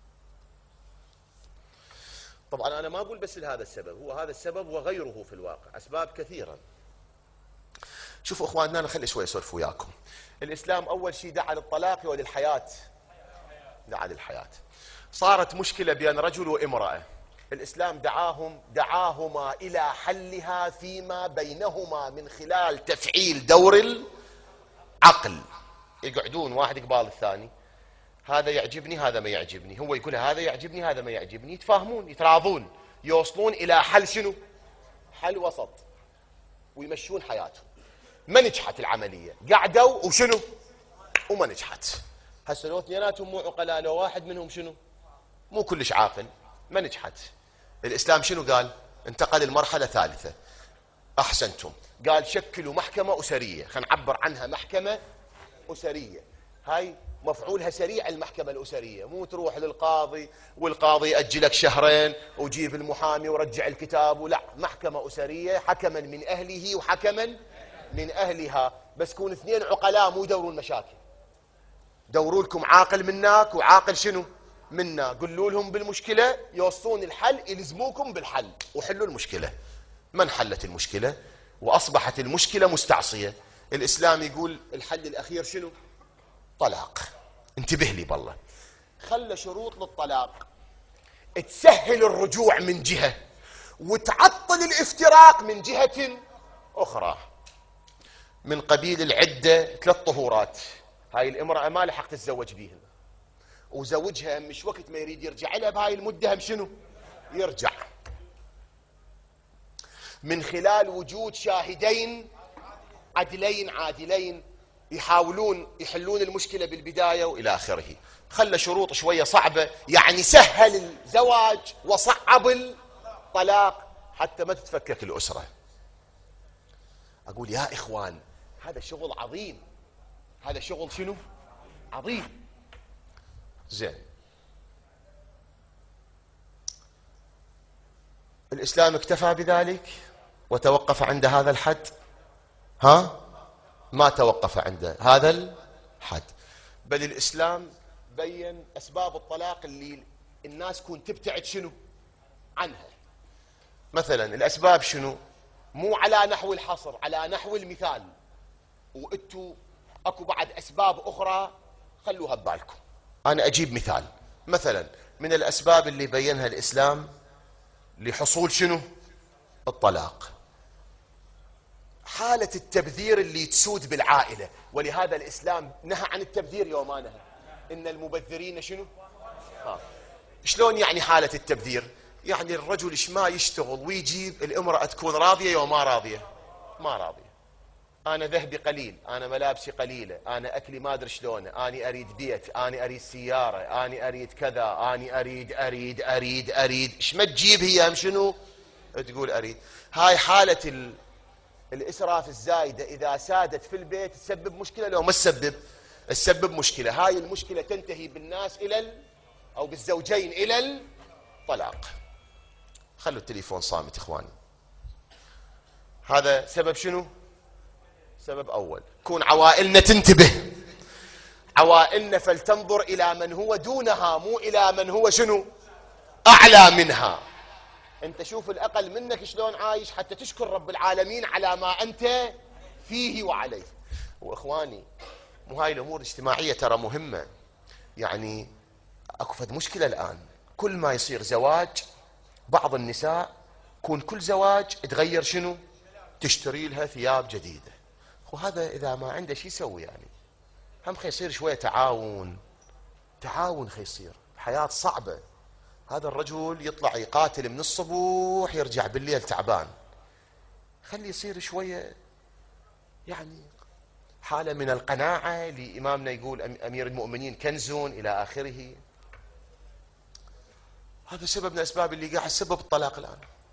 طبعا أنا ما أقول بس لهذا السبب، هو هذا السبب وغيره في الواقع، أسباب كثيرة. شوفوا أخواننا، أنا خلي شوي أسولف وياكم. الإسلام أول شيء دعا للطلاق وللحياة، دعا للحياة. صارت مشكلة بين رجل وامرأة، الإسلام دعاهم دعاهما إلى حلها فيما بينهما من خلال تفعيل دور العقل. يقعدون واحد قبال الثاني، هذا يعجبني هذا ما يعجبني، هو يقول هذا يعجبني هذا ما يعجبني، يتفاهمون يتراضون، يوصلون إلى حل شنو؟ حل وسط، ويمشون حياتهم. ما نجحت العملية، قعدوا وشنو؟ وما نجحت. هسه لو اثنيناتهم مو عقلاء، لو واحد منهم شنو؟ مو كلش عاقل، ما نجحت. الإسلام شنو قال؟ انتقل المرحلة ثالثة. أحسنتم، قال شكلوا محكمة أسرية، خلينا نعبر عنها محكمة أسرية. هاي مفعولها سريع، المحكمة الأسرية، مو تروح للقاضي والقاضي يأجلك شهرين وجيب المحامي ورجع الكتاب، ولا، محكمة أسرية، حكما من أهله وحكما من أهلها، بس كون اثنين عقلاء مو يدورون مشاكل. دوروا لكم عاقل منك وعاقل شنو؟ منا، قلوا لهم بالمشكلة، يوصون الحل، يلزموكم بالحل وحلوا المشكلة. ما انحلت المشكلة وأصبحت المشكلة مستعصية. الإسلام يقول الحل الأخير شنو؟ طلاق. انتبه لي بالله، خلى شروط للطلاق تسهل الرجوع من جهة وتعطل الافتراق من جهة أخرى. من قبيل العدة ثلاث طهورات، هاي الامرأة ما لحق تتزوج بيهن، وزوجها مش وقت ما يريد يرجع لها بهاي المدة هم شنو يرجع، من خلال وجود شاهدين عدلين عادلين يحاولون يحلون المشكلة بالبداية وإلى آخره. خلى شروط شوية صعبة، يعني سهل الزواج وصعب الطلاق حتى ما تتفكك الأسرة. أقول يا إخوان هذا شغل عظيم، هذا شغل شنو عظيم. زين، الإسلام اكتفى بذلك وتوقف عند هذا الحد؟ ها؟ ما توقف عند هذا الحد، بل الإسلام بين أسباب الطلاق اللي الناس كون تبتعد شنو عنها. مثلا الأسباب شنو؟ مو على نحو الحصر، على نحو المثال، وانتو اكو بعد أسباب أخرى خلوها ببالكم. أنا أجيب مثال، مثلا من الأسباب اللي بينها الإسلام لحصول شنو الطلاق، حالة التبذير اللي تسود بالعائلة، ولهذا الإسلام نهى عن التبذير يوم ما نهى إن المبذرين شنو ها. شلون يعني حالة التبذير؟ يعني الرجل ايش ما يشتغل ويجيب، الامرأة تكون راضية يوم ما راضية ما راضية، أنا ذهبي قليل، أنا ملابسي قليلة، أنا أكلي ما أدري شلونه، أنا أريد بيت، أنا أريد سيارة، أنا أريد كذا، أنا أريد أريد أريد أريد إيش ما تجيب هي هم شنو تقول أريد. هاي حالة ال... الإسراف الزايدة إذا سادت في البيت تسبب مشكلة لو ما تسبب تسبب مشكلة. هاي المشكلة تنتهي بالناس إلى ال... أو بالزوجين إلى الطلاق. خلوا التليفون صامت إخواني. هذا سبب شنو؟ سبب أول. كون عوائلنا تنتبه، عوائلنا فلتنظر إلى من هو دونها مو إلى من هو شنو أعلى منها. أنت شوف الأقل منك شلون عايش حتى تشكر رب العالمين على ما أنت فيه وعليه. وإخواني مو هاي الأمور الاجتماعية ترى مهمة. يعني أكو فد مشكلة الآن، كل ما يصير زواج بعض النساء كون كل زواج تغير شنو تشتري لها ثياب جديدة. وهذا إذا ما عنده شيء يسوي يعني هم خي يصير شوية تعاون تعاون خي يصير. حياة صعبة، هذا الرجل يطلع يقاتل من الصبح يرجع بالليل تعبان، خلي يصير شوية يعني حالة من القناعة. لإمامنا يقول أمير المؤمنين كنز إلى آخره. هذا سبب من الأسباب اللي قاعد سبب الطلاق الآن.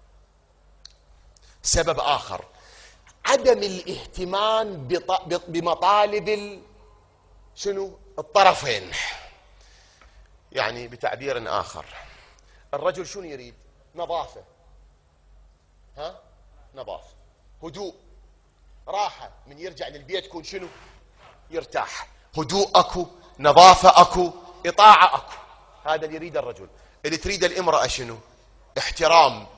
سبب آخر عدم الاهتمام بمطالب ال... شنو الطرفين. يعني بتعبير آخر، الرجل شنو يريد؟ نظافة، ها نظافة، هدوء، راحة، من يرجع للبيت يكون شنو يرتاح، هدوء اكو، نظافة اكو، إطاعة اكو. هذا اللي يريد الرجل. اللي تريد الامرأة شنو؟ احترام،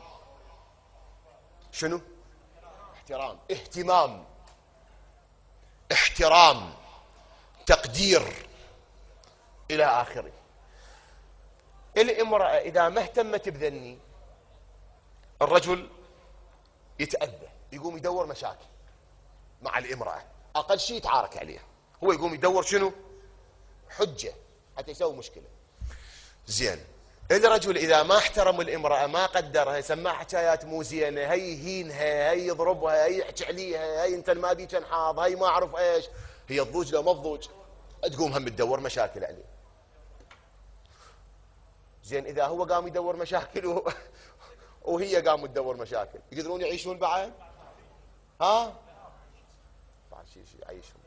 شنو احترام، اهتمام، احترام، تقدير إلى آخره. الامرأة إذا ما اهتمت بذني الرجل يتأذى، يقوم يدور مشاكل مع الامرأة، أقل شيء يتعارك عليها، هو يقوم يدور شنو حجة حتى يسوي مشكلة. زين، الرجل إذا ما احترم الامرأة ما قدرها، سماها حكايات مو زينة، هي يهينها، هي يضربها، هي يحكي عليها، هي انت ما بيك انحاض، هي ما اعرف ايش، هي تضوج لو ما تضوج، تقوم هم تدور مشاكل عليه. زين، إذا هو قام يدور مشاكل و... وهي قاموا تدور مشاكل، يقدرون يعيشون بعد؟ ها؟ بعد شيء شيء يعيشون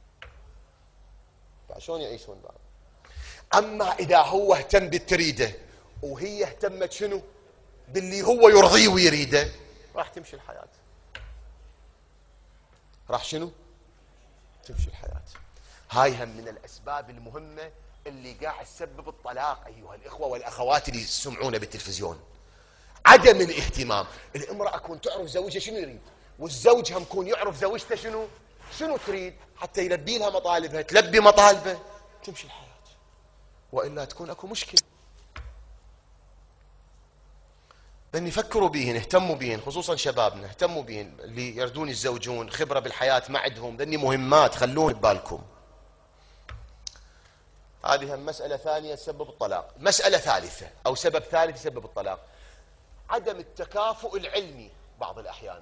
بعد شلون يعيشون بعد؟ أما إذا هو اهتم بالتريده وهي اهتمت شنو باللي هو يرضيه ويريده، راح تمشي الحياة. راح شنو تمشي الحياة. هاي هم من الأسباب المهمة اللي قاعد تسبب الطلاق أيها الإخوة والأخوات اللي يسمعونا بالتلفزيون. عدم الاهتمام. الامرأة كون تعرف زوجها شنو يريد، والزوج هم كون يعرف زوجته شنو شنو تريد، حتى يلبي لها مطالبها، تلبي مطالبه، تمشي الحياة. وإلا تكون أكو مشكلة. لأن يفكروا بيهن، اهتموا بيهن، خصوصا شبابنا اهتموا بيهن، اللي يردون يتزوجون خبرة بالحياة ما عندهم، ذني مهمات خلون ببالكم. هذه هم مسألة ثانية تسبب الطلاق. مسألة ثالثة أو سبب ثالث يسبب الطلاق، عدم التكافؤ العلمي بعض الأحيان.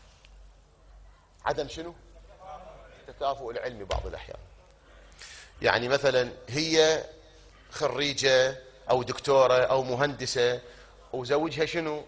عدم شنو؟ التكافؤ العلمي بعض الأحيان. يعني مثلا هي خريجة أو دكتورة أو مهندسة وزوجها شنو؟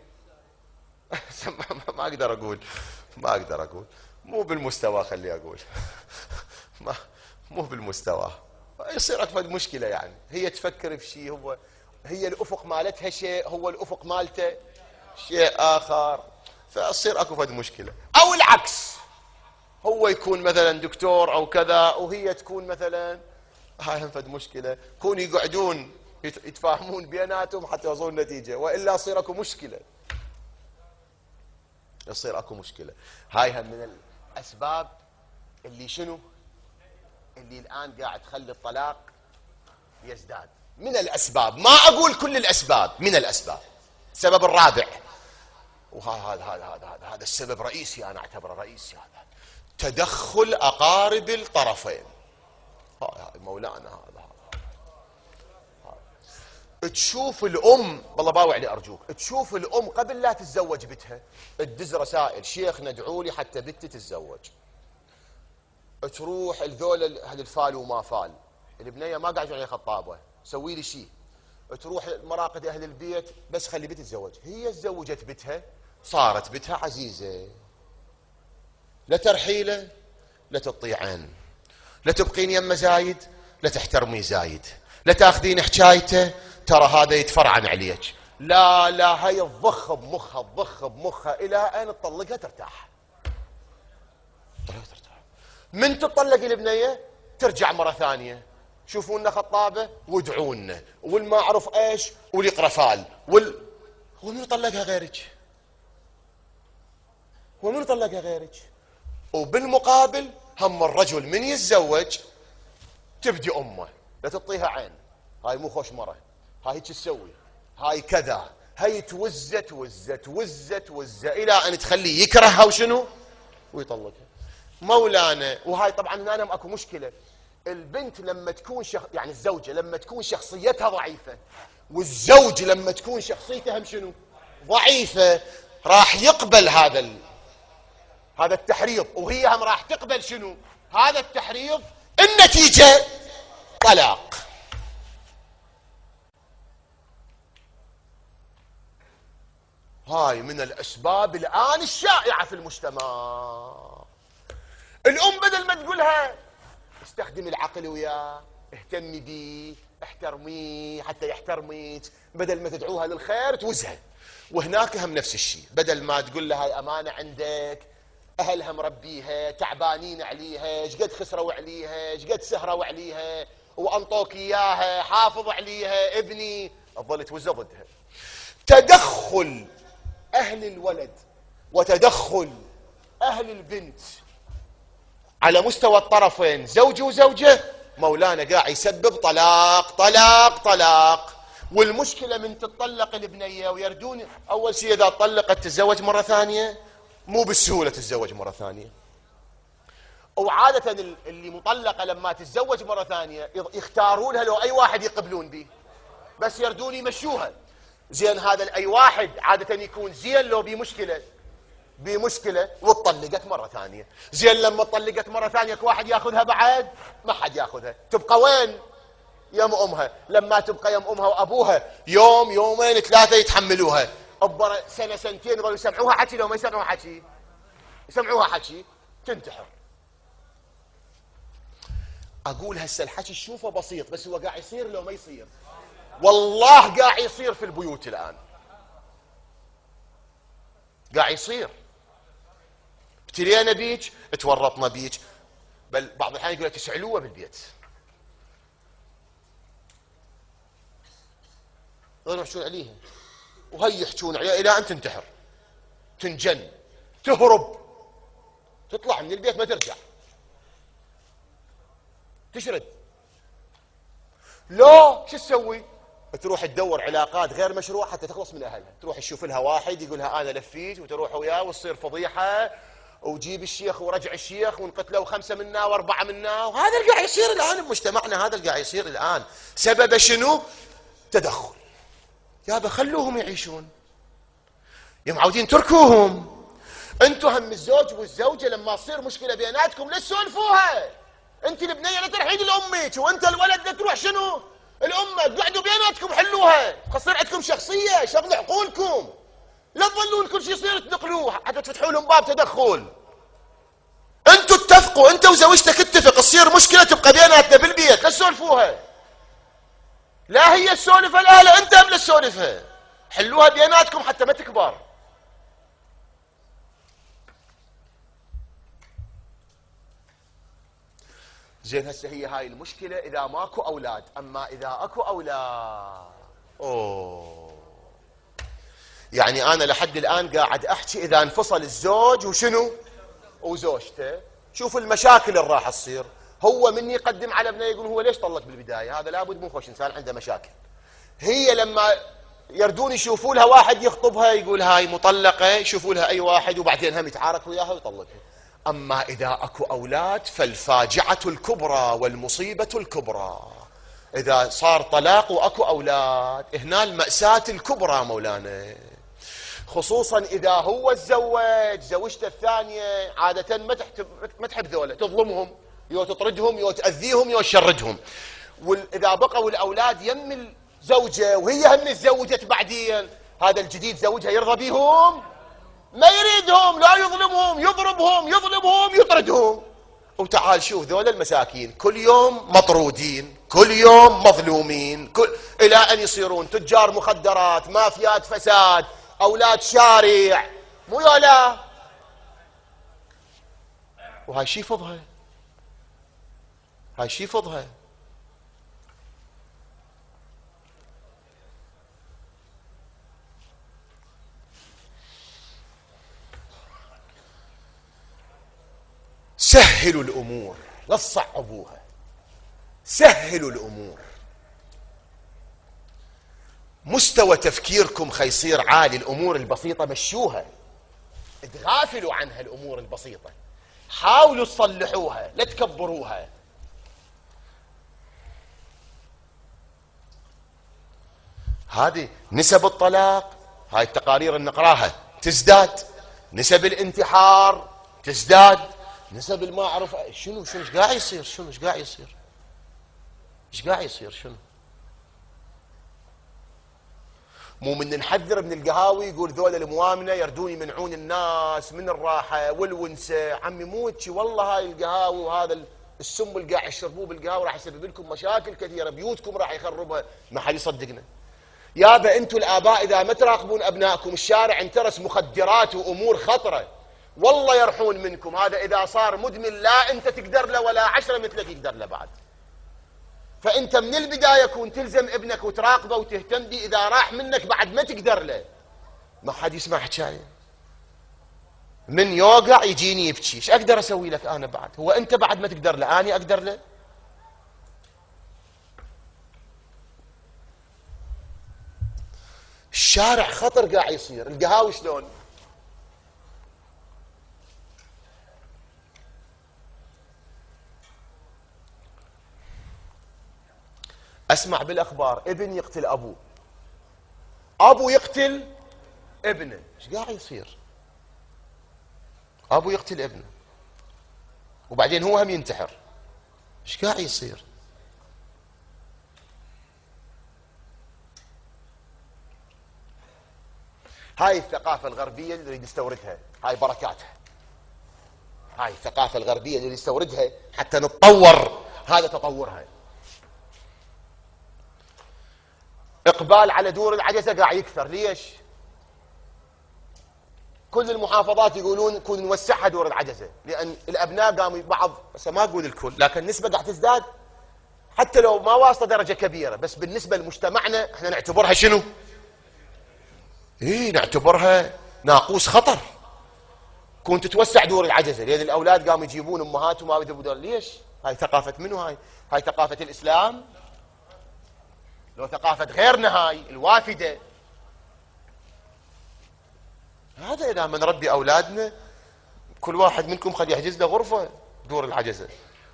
ما أقدر أقول ما أقدر أقول مو بالمستوى، خلي أقول ما مو بالمستوى، يصير أكبر مشكلة. يعني هي تفكر في شيء، هو هي الأفق مالتها شيء، هو الأفق مالته شيء آخر، فتصير أكو فد مشكلة. أو العكس، هو يكون مثلا دكتور أو كذا وهي تكون مثلا، هاي هم فد مشكلة، يكون يقعدون يتفاهمون بيناتهم حتى يوصلون نتيجة، وإلا يصير أكو مشكلة، يصير أكو مشكلة. هاي هم من الأسباب اللي شنو؟ اللي الآن قاعد تخلي الطلاق يزداد. من الأسباب، ما أقول كل الأسباب، من الأسباب. السبب الرابع، وهذا هذا هذا هذا هذا السبب رئيسي، أنا أعتبره رئيسي، هذا تدخل أقارب الطرفين. هذا مولانا، هذا تشوف الأم، والله باوع لي أرجوك، تشوف الأم قبل لا تتزوج بنتها تدز رسائل: شيخ ندعوا لي حتى بنتي تتزوج. تروح الذول أهل الفال وما فال، البنية ما قاعد عليها خطابة، سوي لي شيء. تروح مراقد أهل البيت، بس خلي بنتي تتزوج. هي تزوجت بنتها، صارت بنتها عزيزة، لا ترحيله لا تطيعين، لا تبقين يمه زايد لا تحترمي زايد، لا تاخذين حكايته ترى هذا يتفرعن عليك، لا لا، هي تضخ بمخها تضخ بمخها الى ان تطلقها ترتاح. ترتاح من تطلق البنيه ترجع مره ثانيه: شوفونا خطابه وادعونا والما اعرف ايش واليقرا فال وال هو من يطلقها غيرك؟ هو من يطلقها غيرك؟ وبالمقابل هم الرجل من يتزوج تبدي امه لا تعطيها عين، هاي مو خوش مره، هاي هيك تسوي، هاي كذا، هاي توزه توزه توزه توزه الى ان تخليه يكرهها وشنو ويطلقها. مولانا، وهاي طبعا هنا اكو مشكله. البنت لما تكون شخ... يعني الزوجه لما تكون شخصيتها ضعيفه، والزوج لما تكون شخصيته هم شنو ضعيفه، راح يقبل هذا ال... هذا التحريض، وهي هم راح تقبل شنو هذا التحريض. النتيجه طلاق. هاي من الأسباب الآن الشائعة في المجتمع. الأم بدل ما تقولها استخدمي العقل وياه، اهتمي بيه، احترميه حتى يحترمك، بدل ما تدعوها للخير توزها. وهناك هم نفس الشيء، بدل ما تقول لها هاي أمانة عندك، أهلها مربيها، تعبانين عليها، ايش قد خسروا عليها، ايش قد سهروا عليها، وأنطوك إياها، حافظ عليها ابني، تظل توزها ضدها. تدخل أهل الولد وتدخل أهل البنت على مستوى الطرفين، زوج وزوجة، مولانا قاعد يسبب طلاق طلاق طلاق. والمشكلة من تطلق البنية ويردون، أول شيء إذا طلقت تتزوج مرة ثانية مو بالسهولة تتزوج مرة ثانية. وعادة اللي مطلقة لما تتزوج مرة ثانية يختارون لها لو أي واحد يقبلون به، بس يردون يمشوها. زين هذا أي واحد عادة يكون زين لو بمشكلة بمشكلة وطلقت مرة ثانية. زين لما طلقت مرة ثانية واحد ياخذها بعد؟ ما حد ياخذها، تبقى وين؟ يم أمها. لما تبقى يم أمها وأبوها يوم يومين ثلاثة يتحملوها، أبرا سنة سنتين يظلوا يسمعوها حكي، لو ما يسمعوها حكي يسمعوها حكي تنتحر. أقول هسه الحكي شوفه بسيط، بس هو قاعد يصير لو ما يصير؟ والله قاعد يصير في البيوت الآن، قاعد يصير. ابتلينا بيك، تورطنا بيك، بل بعض الأحيان يقول لك تسعلوه بالبيت، يظلوا يحشون عليها وهي يحشون عليها إلى أن تنتحر، تنجن، تهرب، تطلع من البيت ما ترجع، تشرد. لا شو تسوي؟ تروح تدور علاقات غير مشروعة حتى تخلص من أهلها، تروح تشوف لها واحد يقولها أنا لفيت، وتروح وياه وتصير فضيحة، وجيب الشيخ ورجع الشيخ ونقتلوا خمسة منا وأربعة منا. وهذا اللي قاعد يصير الآن بمجتمعنا، هذا اللي قاعد يصير الآن. سبب شنو؟ تدخل. يابا خلوهم يعيشون، يا معودين تركوهم. انتم هم الزوج والزوجة لما تصير مشكلة بيناتكم لا تسولفوها. انت البنية لا تروحين لأمك، وانت الولد لا تروح شنو؟ الأمة. قعدوا بيناتكم حلوها، تصير عندكم شخصية، شغلوا عقولكم، لا تظلون كل شيء يصير تنقلوه حتى تفتحوا لهم باب تدخل. انتوا اتفقوا، انت وزوجتك اتفق، تصير مشكلة تبقى بيناتنا بالبيت لا تسولفوها. لا هي تسولفها لا لا انت هم لا تسولفها، حلوها بيناتكم حتى ما تكبر. زين هسه هي هاي المشكلة إذا ماكو أولاد، أما إذا أكو أولاد أوه. يعني أنا لحد الآن قاعد أحكي إذا انفصل الزوج وشنو وزوجته، شوف المشاكل اللي راح تصير. هو من يقدم على ابنه يقول هو ليش طلق بالبداية، هذا لابد مو خوش إنسان عنده مشاكل. هي لما يردون يشوفوا لها واحد يخطبها يقول هاي مطلقة، يشوفوا لها أي واحد وبعدين هم يتعارك وياها ويطلقها. أما إذا أكو أولاد فالفاجعة الكبرى والمصيبة الكبرى. إذا صار طلاق وأكو أولاد هنا المأساة الكبرى مولانا، خصوصا إذا هو تزوج زوجته الثانية عادة ما تحب ما تحب ذولا، تظلمهم، يو تطردهم، يو تأذيهم، يو تشردهم. وإذا بقوا الأولاد يم الزوجة وهي هم تزوجت بعدين، هذا الجديد زوجها يرضى بيهم؟ ما يريدهم، لا يظلمهم، يضربهم يظلمهم يطردهم. وتعال شوف ذولا المساكين كل يوم مطرودين، كل يوم مظلومين، كل... إلى أن يصيرون تجار مخدرات، مافيات فساد، أولاد شارع، مو يولا. وهاي شي فضها، هاي شي فضها. سهلوا الأمور لا تصعبوها، سهلوا الأمور. مستوى تفكيركم خيصير عالي، الأمور البسيطة مشوها، تغافلوا عنها الأمور البسيطة، حاولوا تصلحوها لا تكبروها. هذه نسب الطلاق، هاي التقارير اللي نقراها تزداد، نسب الانتحار تزداد، نسب الما اعرف شنو شنو ايش قاعد يصير، شنو ايش قاعد يصير، ايش قاعد يصير شنو. مو من نحذر من القهاوي يقول ذول الموامنه يردون يمنعون الناس من الراحه والونسه. عمي مو هيك والله، هاي القهاوي وهذا السم اللي قاعد يشربوه بالقهاوي راح يسبب لكم مشاكل كثيره، بيوتكم راح يخربها، ما حد يصدقنا. يابا انتم الاباء اذا ما تراقبون ابنائكم الشارع انترس مخدرات وامور خطره والله يرحون منكم. هذا اذا صار مدمن لا انت تقدر له ولا عشرة مثلك يقدر له بعد. فانت من البدايه كون تلزم ابنك وتراقبه وتهتم به، اذا راح منك بعد ما تقدر له. ما حد يسمع حكايه، من يوقع يجيني يبكي، ايش اقدر اسوي لك انا بعد؟ هو انت بعد ما تقدر له اني اقدر له؟ الشارع خطر قاعد يصير. القهاوي شلون؟ اسمع بالاخبار ابن يقتل ابوه، ابو يقتل ابنه، ايش قاعد يصير؟ ابو يقتل ابنه وبعدين هو هم ينتحر، ايش قاعد يصير؟ هاي الثقافة الغربية اللي نريد نستوردها، هاي بركاتها، هاي الثقافة الغربية اللي نستوردها حتى نتطور، هذا تطورها. إقبال على دور العجزة قاعد يكثر، ليش؟ كل المحافظات يقولون كون نوسعها دور العجزة، لأن الأبناء قاموا بعض، بس ما أقول الكل، لكن النسبة قاعد تزداد حتى لو ما واصلة درجة كبيرة، بس بالنسبة لمجتمعنا احنا نعتبرها شنو؟ ايه نعتبرها ناقوس خطر. كون تتوسع دور العجزة لأن الأولاد قاموا يجيبون أمهاتهم ما يجيبون دور، ليش؟ هاي ثقافة منو هاي؟ هاي ثقافة الإسلام؟ لو ثقافة غيرنا هاي الوافدة. هذا إذا من نربي أولادنا كل واحد منكم خلي يحجز له غرفة دور العجزة.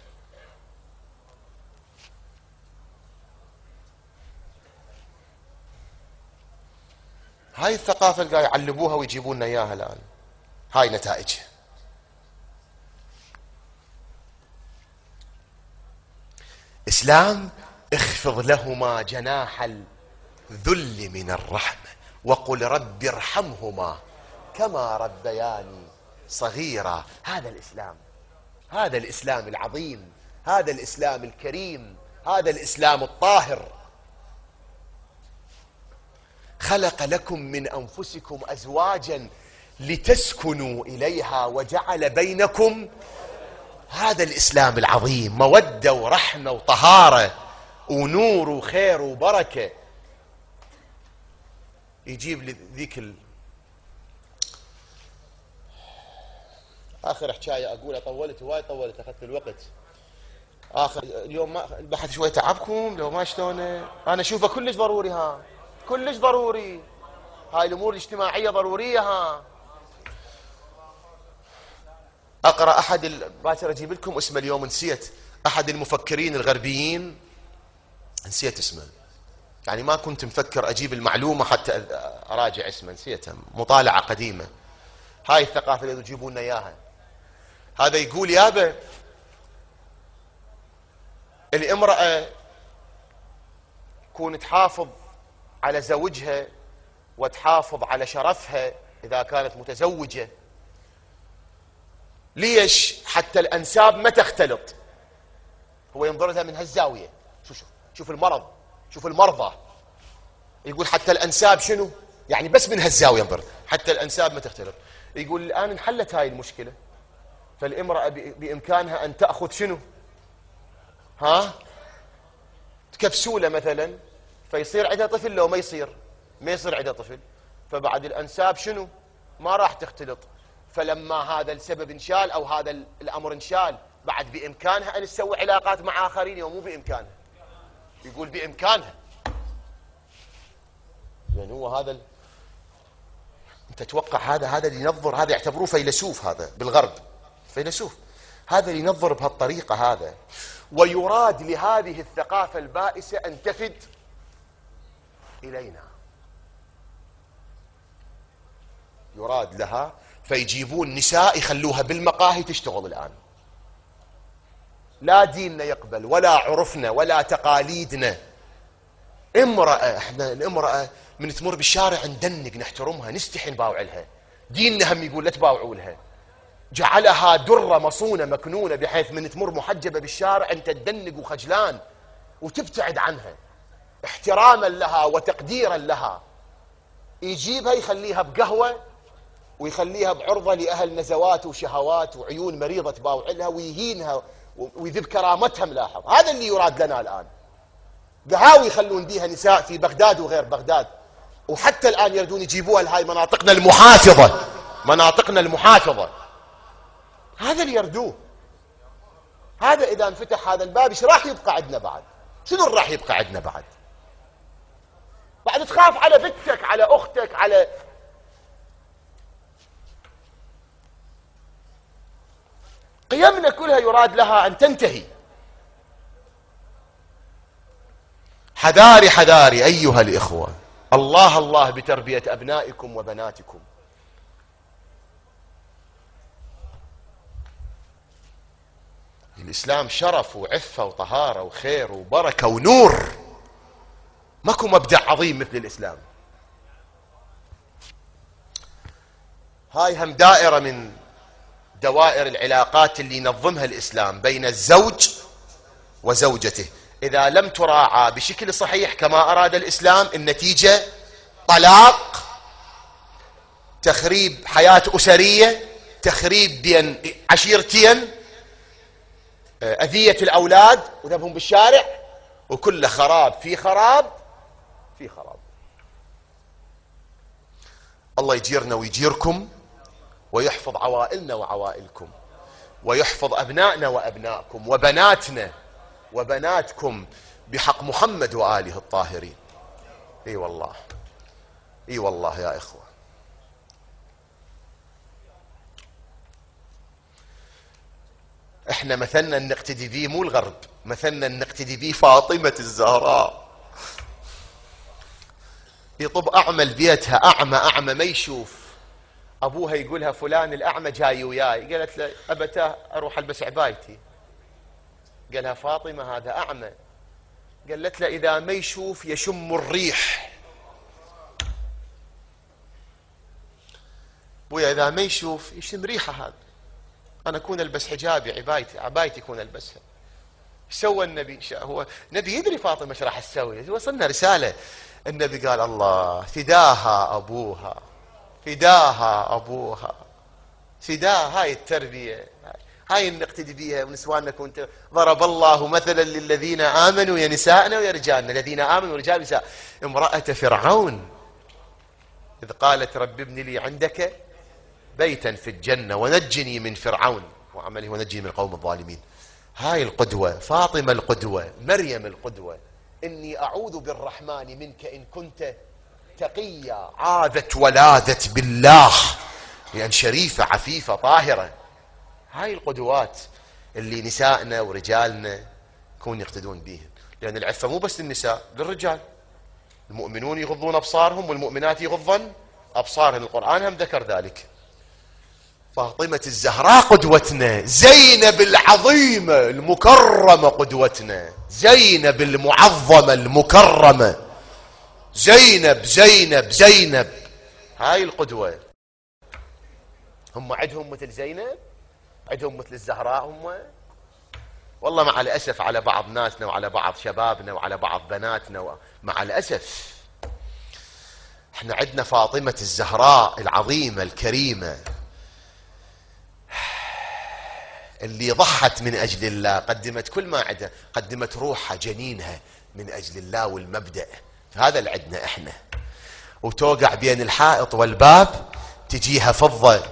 هاي الثقافة اللي قاعد يعلموها ويجيبون لنا إياها الآن، هاي نتائجها. إسلام اخفض لهما جناح الذل من الرحمة وقل رب ارحمهما كما ربياني صغيرا. هذا الإسلام، هذا الإسلام العظيم، هذا الإسلام الكريم، هذا الإسلام الطاهر. خلق لكم من أنفسكم أزواجا لتسكنوا إليها وجعل بينكم، هذا الإسلام العظيم، مودة ورحمة وطهارة ونور وخير وبركة. يجيب لي ذيك ال... آخر حكاية أقولها، طولت هواي، طولت أخذت الوقت. آخر اليوم ما البحث شوي تعبكم لو ما شلونه. أنا أشوفه كلش ضروري، ها كلش ضروري. هاي الأمور الاجتماعية ضرورية. ها أقرأ أحد ال... باكر أجيب لكم اسمه اليوم، نسيت، أحد المفكرين الغربيين، نسيت اسمه، يعني ما كنت مفكر أجيب المعلومة حتى أراجع اسمه، نسيتها، مطالعة قديمة. هاي الثقافة اللي تجيبون لنا إياها. هذا يقول يابا الامرأة تكون تحافظ على زوجها وتحافظ على شرفها إذا كانت متزوجة. ليش؟ حتى الأنساب ما تختلط. هو ينظر لها من هالزاوية. شوف شوف شوف المرض، شوف المرضى. يقول حتى الأنساب شنو؟ يعني بس من هالزاوية ينظر، حتى الأنساب ما تختلط. يقول الآن انحلت هاي المشكلة، فالامرأة بإمكانها أن تأخذ شنو؟ ها؟ كبسولة مثلا، فيصير عندها طفل. لو ما يصير ما يصير عندها طفل، فبعد الأنساب شنو؟ ما راح تختلط. فلما هذا السبب انشال أو هذا الأمر انشال، بعد بإمكانها أن تسوي علاقات مع آخرين، يوم مو بإمكانها. يقول بإمكانها. يعني هو هذا ال... أنت تتوقع هذا هذا اللي ينظر، هذا يعتبروه فيلسوف، هذا بالغرب فيلسوف، هذا اللي ينظر بهالطريقة هذا. ويراد لهذه الثقافة البائسة أن تفد إلينا، يراد لها، فيجيبون نساء يخلوها بالمقاهي تشتغل الآن. لا ديننا يقبل ولا عرفنا ولا تقاليدنا. امرأة، احنا الامرأة من تمر بالشارع ندنق نحترمها نستحي نباوع لها. ديننا هم يقول لا تباوعوا لها، جعلها درة مصونة مكنونة بحيث من تمر محجبة بالشارع انت تدنق وخجلان وتبتعد عنها احتراما لها وتقديرا لها. يجيبها يخليها بقهوة ويخليها بعرضة لأهل نزوات وشهوات وعيون مريضة تباوع لها ويهينها ويذب كرامتها. ملاحظ هذا اللي يراد لنا الآن. قهاوي يخلون بيها نساء في بغداد وغير بغداد، وحتى الآن يردون يجيبوها لهاي مناطقنا المحافظة، مناطقنا المحافظة. هذا اللي يردوه. هذا إذا انفتح هذا الباب ايش راح يبقى عندنا بعد؟ شنو راح يبقى عندنا بعد؟ بعد تخاف على بنتك، على أختك، على قيمنا كلها يراد لها أن تنتهي. حذاري حذاري أيها الإخوة، الله الله بتربية أبنائكم وبناتكم. الإسلام شرف وعفة وطهارة وخير وبركة ونور، ماكو مبدأ عظيم مثل الإسلام. هاي هم دائرة من دوائر العلاقات اللي ينظمها الإسلام بين الزوج وزوجته. إذا لم تراعى بشكل صحيح كما أراد الإسلام، النتيجة طلاق، تخريب حياة أسرية، تخريب بين عشيرتين، أذية الأولاد وذبهم بالشارع، وكل خراب في خراب في خراب. الله يجيرنا ويجيركم ويحفظ عوائلنا وعوائلكم، ويحفظ أبنائنا وأبنائكم وبناتنا وبناتكم بحق محمد وآله الطاهرين. اي والله، اي والله يا اخوة. احنا مثلنا نقتدي به مو الغرب، مثلنا نقتدي به فاطمة الزهراء. يطب اعمى لبيتها، اعمى اعمى ما يشوف، ابوها يقولها فلان الاعمى جاي وياي، قالت له ابتاه اروح البس عبايتي. قالها فاطمة هذا اعمى. قالت له اذا ما يشوف يشم الريح. ابويا اذا ما يشوف يشم ريحه، هذا انا اكون البس حجابي عبايتي عبايتي اكون البسها. ايش سوى النبي؟ هو نبي يدري فاطمه ايش راح تسوي، وصلنا رساله. النبي قال الله فداها ابوها، فداها ابوها، فداها. هاي التربيه، هاي اللي نقتدي بيها ونسواننا. كنت ضرب الله مثلا للذين امنوا يا نساءنا ويا رجالنا، الذين امنوا رجال نساء. امراه فرعون اذ قالت رب ابن لي عندك بيتا في الجنة ونجني من فرعون وعمله ونجني من القوم الظالمين. هاي القدوة، فاطمة القدوة، مريم القدوة. إني أعوذ بالرحمن منك إن كنت تقيا. عاذت ولاذت بالله لأن شريفة عفيفة طاهرة. هاي القدوات اللي نسائنا ورجالنا يكون يقتدون بيهن، لأن العفة مو بس للنساء، للرجال. المؤمنون يغضون أبصارهم والمؤمنات يغضن أبصارهن، القرآن هم ذكر ذلك. فاطمة الزهراء قدوتنا، زينب العظيمة المكرمة قدوتنا، زينب المعظمة المكرمة، زينب زينب زينب. هاي القدوة. هم عندهم مثل زينب، عندهم مثل الزهراء. هم والله مع الأسف على بعض ناسنا وعلى بعض شبابنا وعلى بعض بناتنا، مع الأسف احنا عندنا فاطمة الزهراء العظيمة الكريمة اللي ضحت من أجل الله، قدمت كل ما عندها، قدمت روحها جنينها من أجل الله والمبدأ. هذا اللي عندنا احنا. وتوقع بين الحائط والباب تجيها فضة،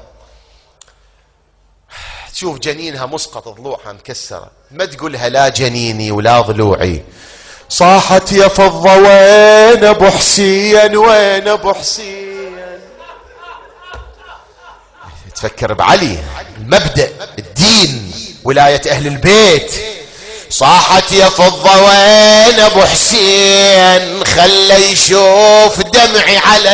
تشوف جنينها مسقط، ضلوعها مكسرة، ما تقولها لا جنيني ولا ضلوعي. صاحت يا فضة وين ابو حسين، وين ابو حسين. تفكر بعلي، المبدأ، الدين، ولاية اهل البيت. صاحت يا فضة وين ابو حسين، خلى يشوف دمعي على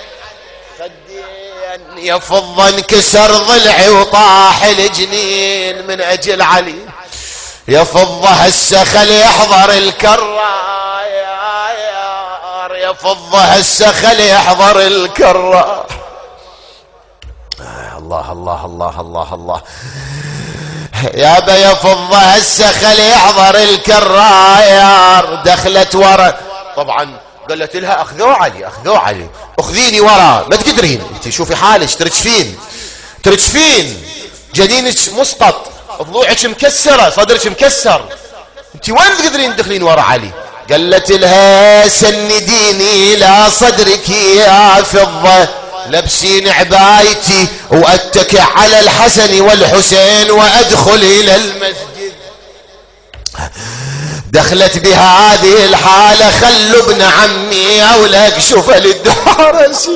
الخدين. يا فضة انكسر ضلعي وطاح الجنين من اجل علي. يا فضة هسه خلي يحضر الكرار، يا فضة هسه خلي يحضر الكرار. الله الله الله الله الله. يابا يا فضة هسه خلي يحضر الكراير. دخلت ورا، طبعا قالت لها اخذوا علي، اخذوا علي، اخذيني ورا، ما تقدرين انت، شوفي حالك ترجفين ترجفين، جنينك مسقط، ضلوعك مكسره، صدرك مكسر، انت وين تقدرين تدخلين ورا علي؟ قالت لها سنديني لا صدرك يا فضة، لبسين عبايتي واتكئ على الحسن والحسين وادخل الى المسجد. دخلت بهذه الحالة، خلوا ابن عمي اولك شوف للدارسي.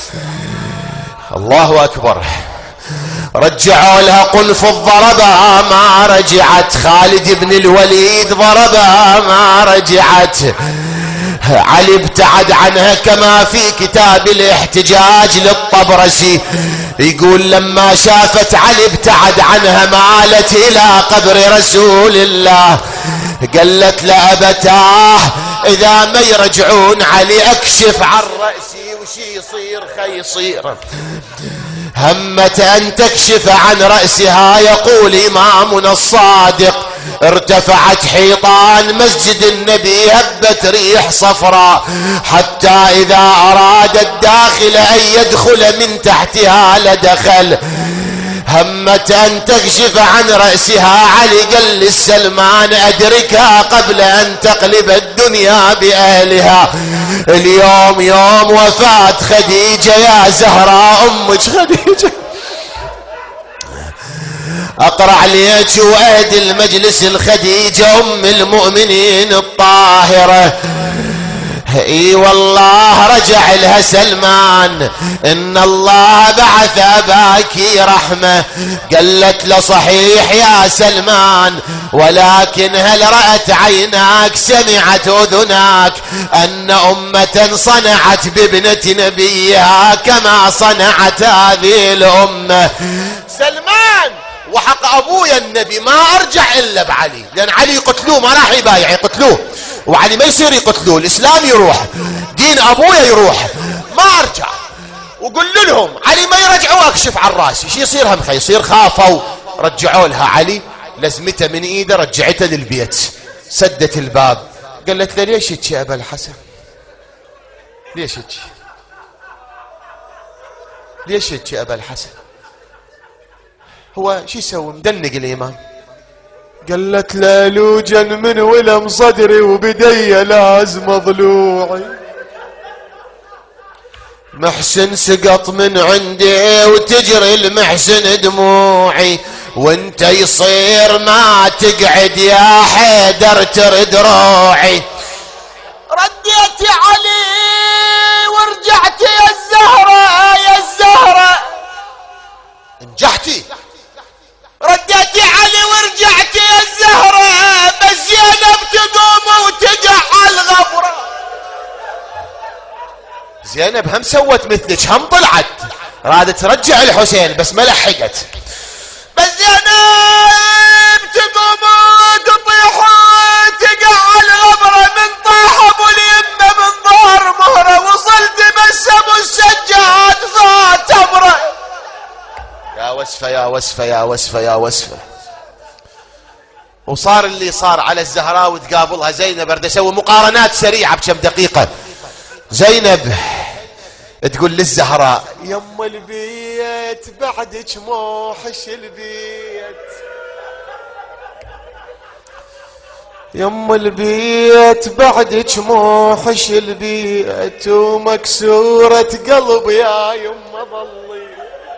الله اكبر. رجعوا لها قنفذ ضربها ما رجعت، خالد بن الوليد ضربها ما رجعت. علي ابتعد عنها كما في كتاب الاحتجاج للطبرسي، يقول لما شافت علي ابتعد عنها، مالت الى قبر رسول الله، قالت لأبتاه اذا ما يرجعون علي اكشف عن رأسي وشي يصير خيصير. همت ان تكشف عن رأسها، يقول امامنا الصادق ارتفعت حيطان مسجد النبي، هبت ريح صفراء، حتى اذا اراد الداخل ان يدخل من تحتها لدخل. همت ان تكشف عن رأسها، علي قال للسلمان ادركها قبل ان تقلب الدنيا باهلها. اليوم يوم وفاة خديجة يا زهراء امك خديجة. اقرع ليك واهدي المجلس الخديجة ام المؤمنين الطاهرة. اي والله رجع لها سلمان ان الله بعث اباك رحمة. قالت له صحيح يا سلمان ولكن هل رأت عيناك سمعت اذناك ان امة صنعت بابنة نبيها كما صنعت هذه الامة؟ سلمان وحق ابويا النبي ما ارجع الا بعلي، لان علي يقتلوه ما راح يبايع، يقتلوه وعلي ما يصير يقتلوه، الاسلام يروح، دين ابويا يروح، ما ارجع. وقل لهم علي ما يرجعوا اكشف عن راسي، شي يصير هم خي يصير. خافوا رجعوا لها علي لزمته من ايده، رجعته للبيت، سدت الباب. قالت له ليش هيك يا ابا الحسن؟ ليش هيك؟ ليش هيك يا ابا الحسن؟ هو شو يسوي مدنق الإمام؟ قالت لا لوجا من ولم صدري وبدي لازم ضلوعي. محسن سقط من عندي وتجري المحسن دموعي، وانت يصير ما تقعد يا حيدر ترد روعي. رديت يا علي ورجعت يا الزهرة يا الزهرة. نجحتي رديت يا علي ورجعت يا الزهرة، بس زينب تقوم وتقع على الغفرة. زينب هم سوت مثلك، هم طلعت رادت ترجع الحسين بس ما لحقت. بس زينب تقوم وتطيح وتقع على الغفرة، من طاح ابو اليمة من ظهر مهرة، وصلت بس ابو السجاد صوت تمره. يا وسفة يا وسفة يا وسفة يا وسفة. وصار اللي صار على الزهراء وتقابلها زينب. اريد اسوي مقارنات سريعة بكم دقيقة. زينب تقول للزهراء يم البيت بعدك موحش البيت، يم البيت بعدك موحش البيت، ومكسورة قلب يا يم ظليت.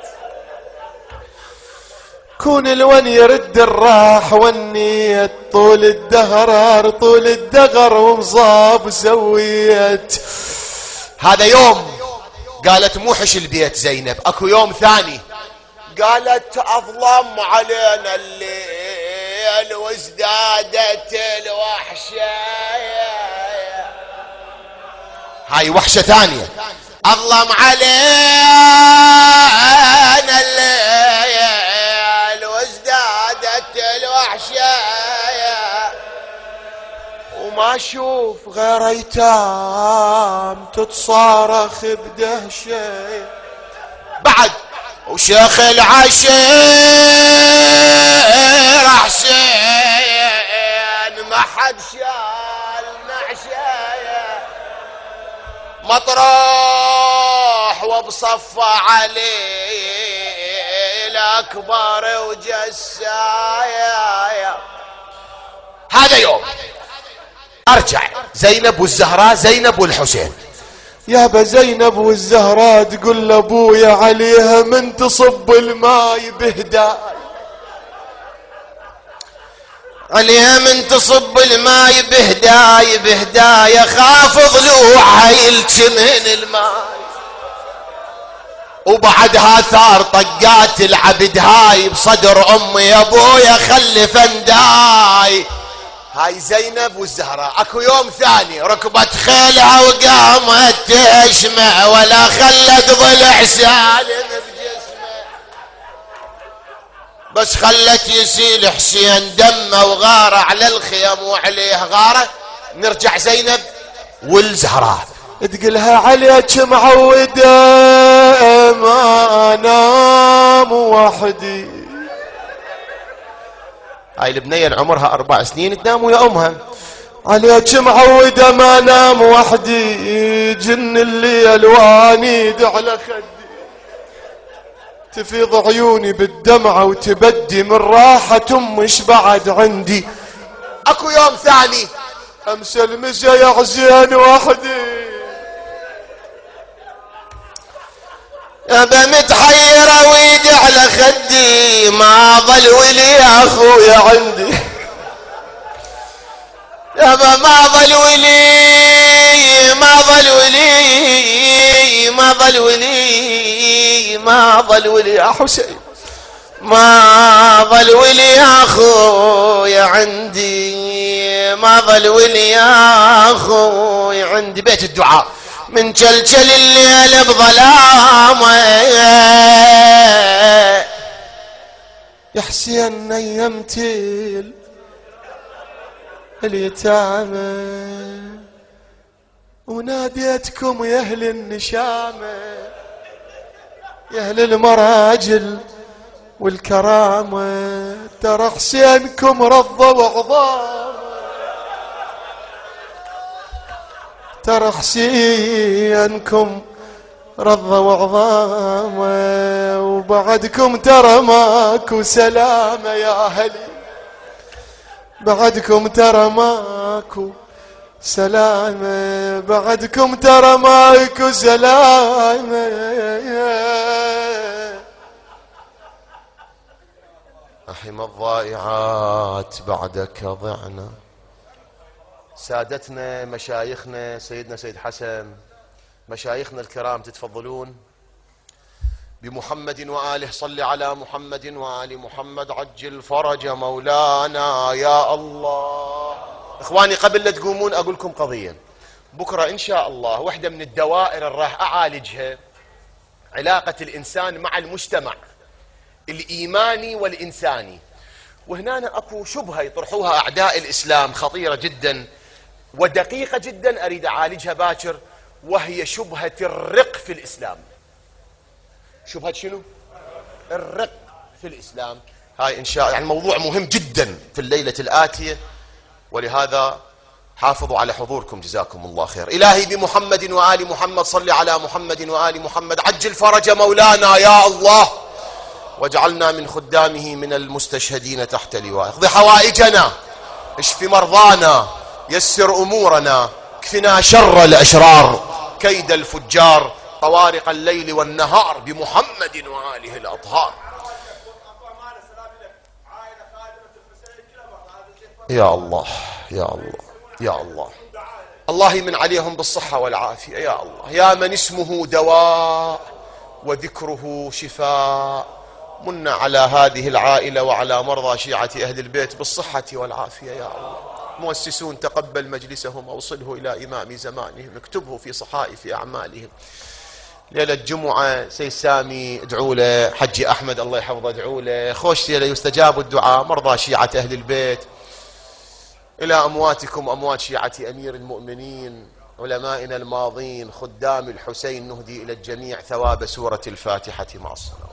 كون الون يرد الراح والنيت، طول الدهر طول الدغر ومصاب سويت. هذا يوم قالت موحش البيت زينب. اكو يوم ثاني قالت اظلم علينا الليل وازدادت الوحشة. هاي وحشة ثانية. اظلم علينا الليل وازدادت الوحشة، وما اشوف غير ايتام تتصارخ بدهشة. بعد وشيخ العشير حسين ما حد شال معشاية، مطروح وبصفى عليه الاكبر وجسايا. هذا يوم ارجع زينب والزهراء، زينب والحسين. يابا زينب والزهراء تقول لابويا عليها من تصب الماي بهداي، عليها من تصب الماي بهداي بهداي، خاف ضلوعها يلتمن الماي. وبعدها ثار طقات العبد هاي بصدر امي يا ابويا خلف انداي. هاي زينب والزهراء. اكو يوم ثاني ركبت خيلها وقامت تشمع، ولا خلت ضلع سالم بجسمه، بس خلت يسيل حسين دمه وغاره على الخيم وعليه غاره. نرجع زينب والزهراء تقلها عليك معودة ما انام وحدي. هاي البنية اللي عمرها اربع سنين تنام ويا امها. عليك معودة ما نام وحدي، جن الليل وانيد على خدي، تفيض عيوني بالدمعة وتبدي من راحة امش بعد عندي. اكو يوم ثاني امس المسا يا حسين وحدي، ابا متحيرة ويدي على خدي ما ظل ولي يا اخويا عندي يابا ما ظل ولي ما ظل ولي ما ظل ولي ما ظل ولي يا حسين ما ظل ولي يا اخويا عندي ما ظل ولي يا اخويا عندي. بيت الدعاء من جلجل الليل بظلامه يا حسين نيمت اليتامى وناديتكم يا اهل النشامه يا اهل المراجل والكرامه ترى حسينكم رضى وعظامه ترى حسينكم رضى وعظامه وبعدكم ترى ماكو سلامه يا اهلي بعدكم ترى ماكو سلامة بعدكم ترى ماكو سلامة. أحم الضائعات بعدك ضعنا. سادتنا مشايخنا سيدنا سيد حسن مشايخنا الكرام تتفضلون بمحمد وآله. صل على محمد وآل محمد عجل فرج مولانا يا الله. إخواني قبل لا تقومون أقول لكم قضية. بكرة إن شاء الله واحدة من الدوائر اللي راح أعالجها علاقة الإنسان مع المجتمع الإيماني والإنساني. وهنا أكو شبهة يطرحوها أعداء الإسلام خطيرة جدا ودقيقة جدا أريد أعالجها باكر، وهي شبهة الرق في الإسلام. شبهة شنو؟ الرق في الإسلام. هاي إن شاء الله يعني موضوع مهم جدا في الليلة الآتية، ولهذا حافظوا على حضوركم جزاكم الله خير. إلهي بمحمد وآل محمد صل على محمد وآل محمد عجل فرج مولانا يا الله واجعلنا من خدامه من المستشهدين تحت لواء. اقضي حوائجنا اشف مرضانا يسر أمورنا كفنا شر الأشرار كيد الفجار طوارق الليل والنهار بمحمد وآله الأطهار. يا الله يا الله يا الله الله من عليهم بالصحة والعافية يا الله، يا من اسمه دواء وذكره شفاء. من على هذه العائلة وعلى مرضى شيعة أهل البيت بالصحة والعافية يا الله. مؤسسون تقبل مجلسهم أوصله إلى إمام زمانهم اكتبه في صحائف أعمالهم. ليلة الجمعة سي سامي ادعوا له، حجي أحمد الله يحفظه ادعوا له، خوش ليلة يستجاب الدعاء. مرضى شيعة أهل البيت، إلى أمواتكم أموات شيعة أمير المؤمنين علمائنا الماضين خدام الحسين نهدي إلى الجميع ثواب سورة الفاتحة مع الصلاة.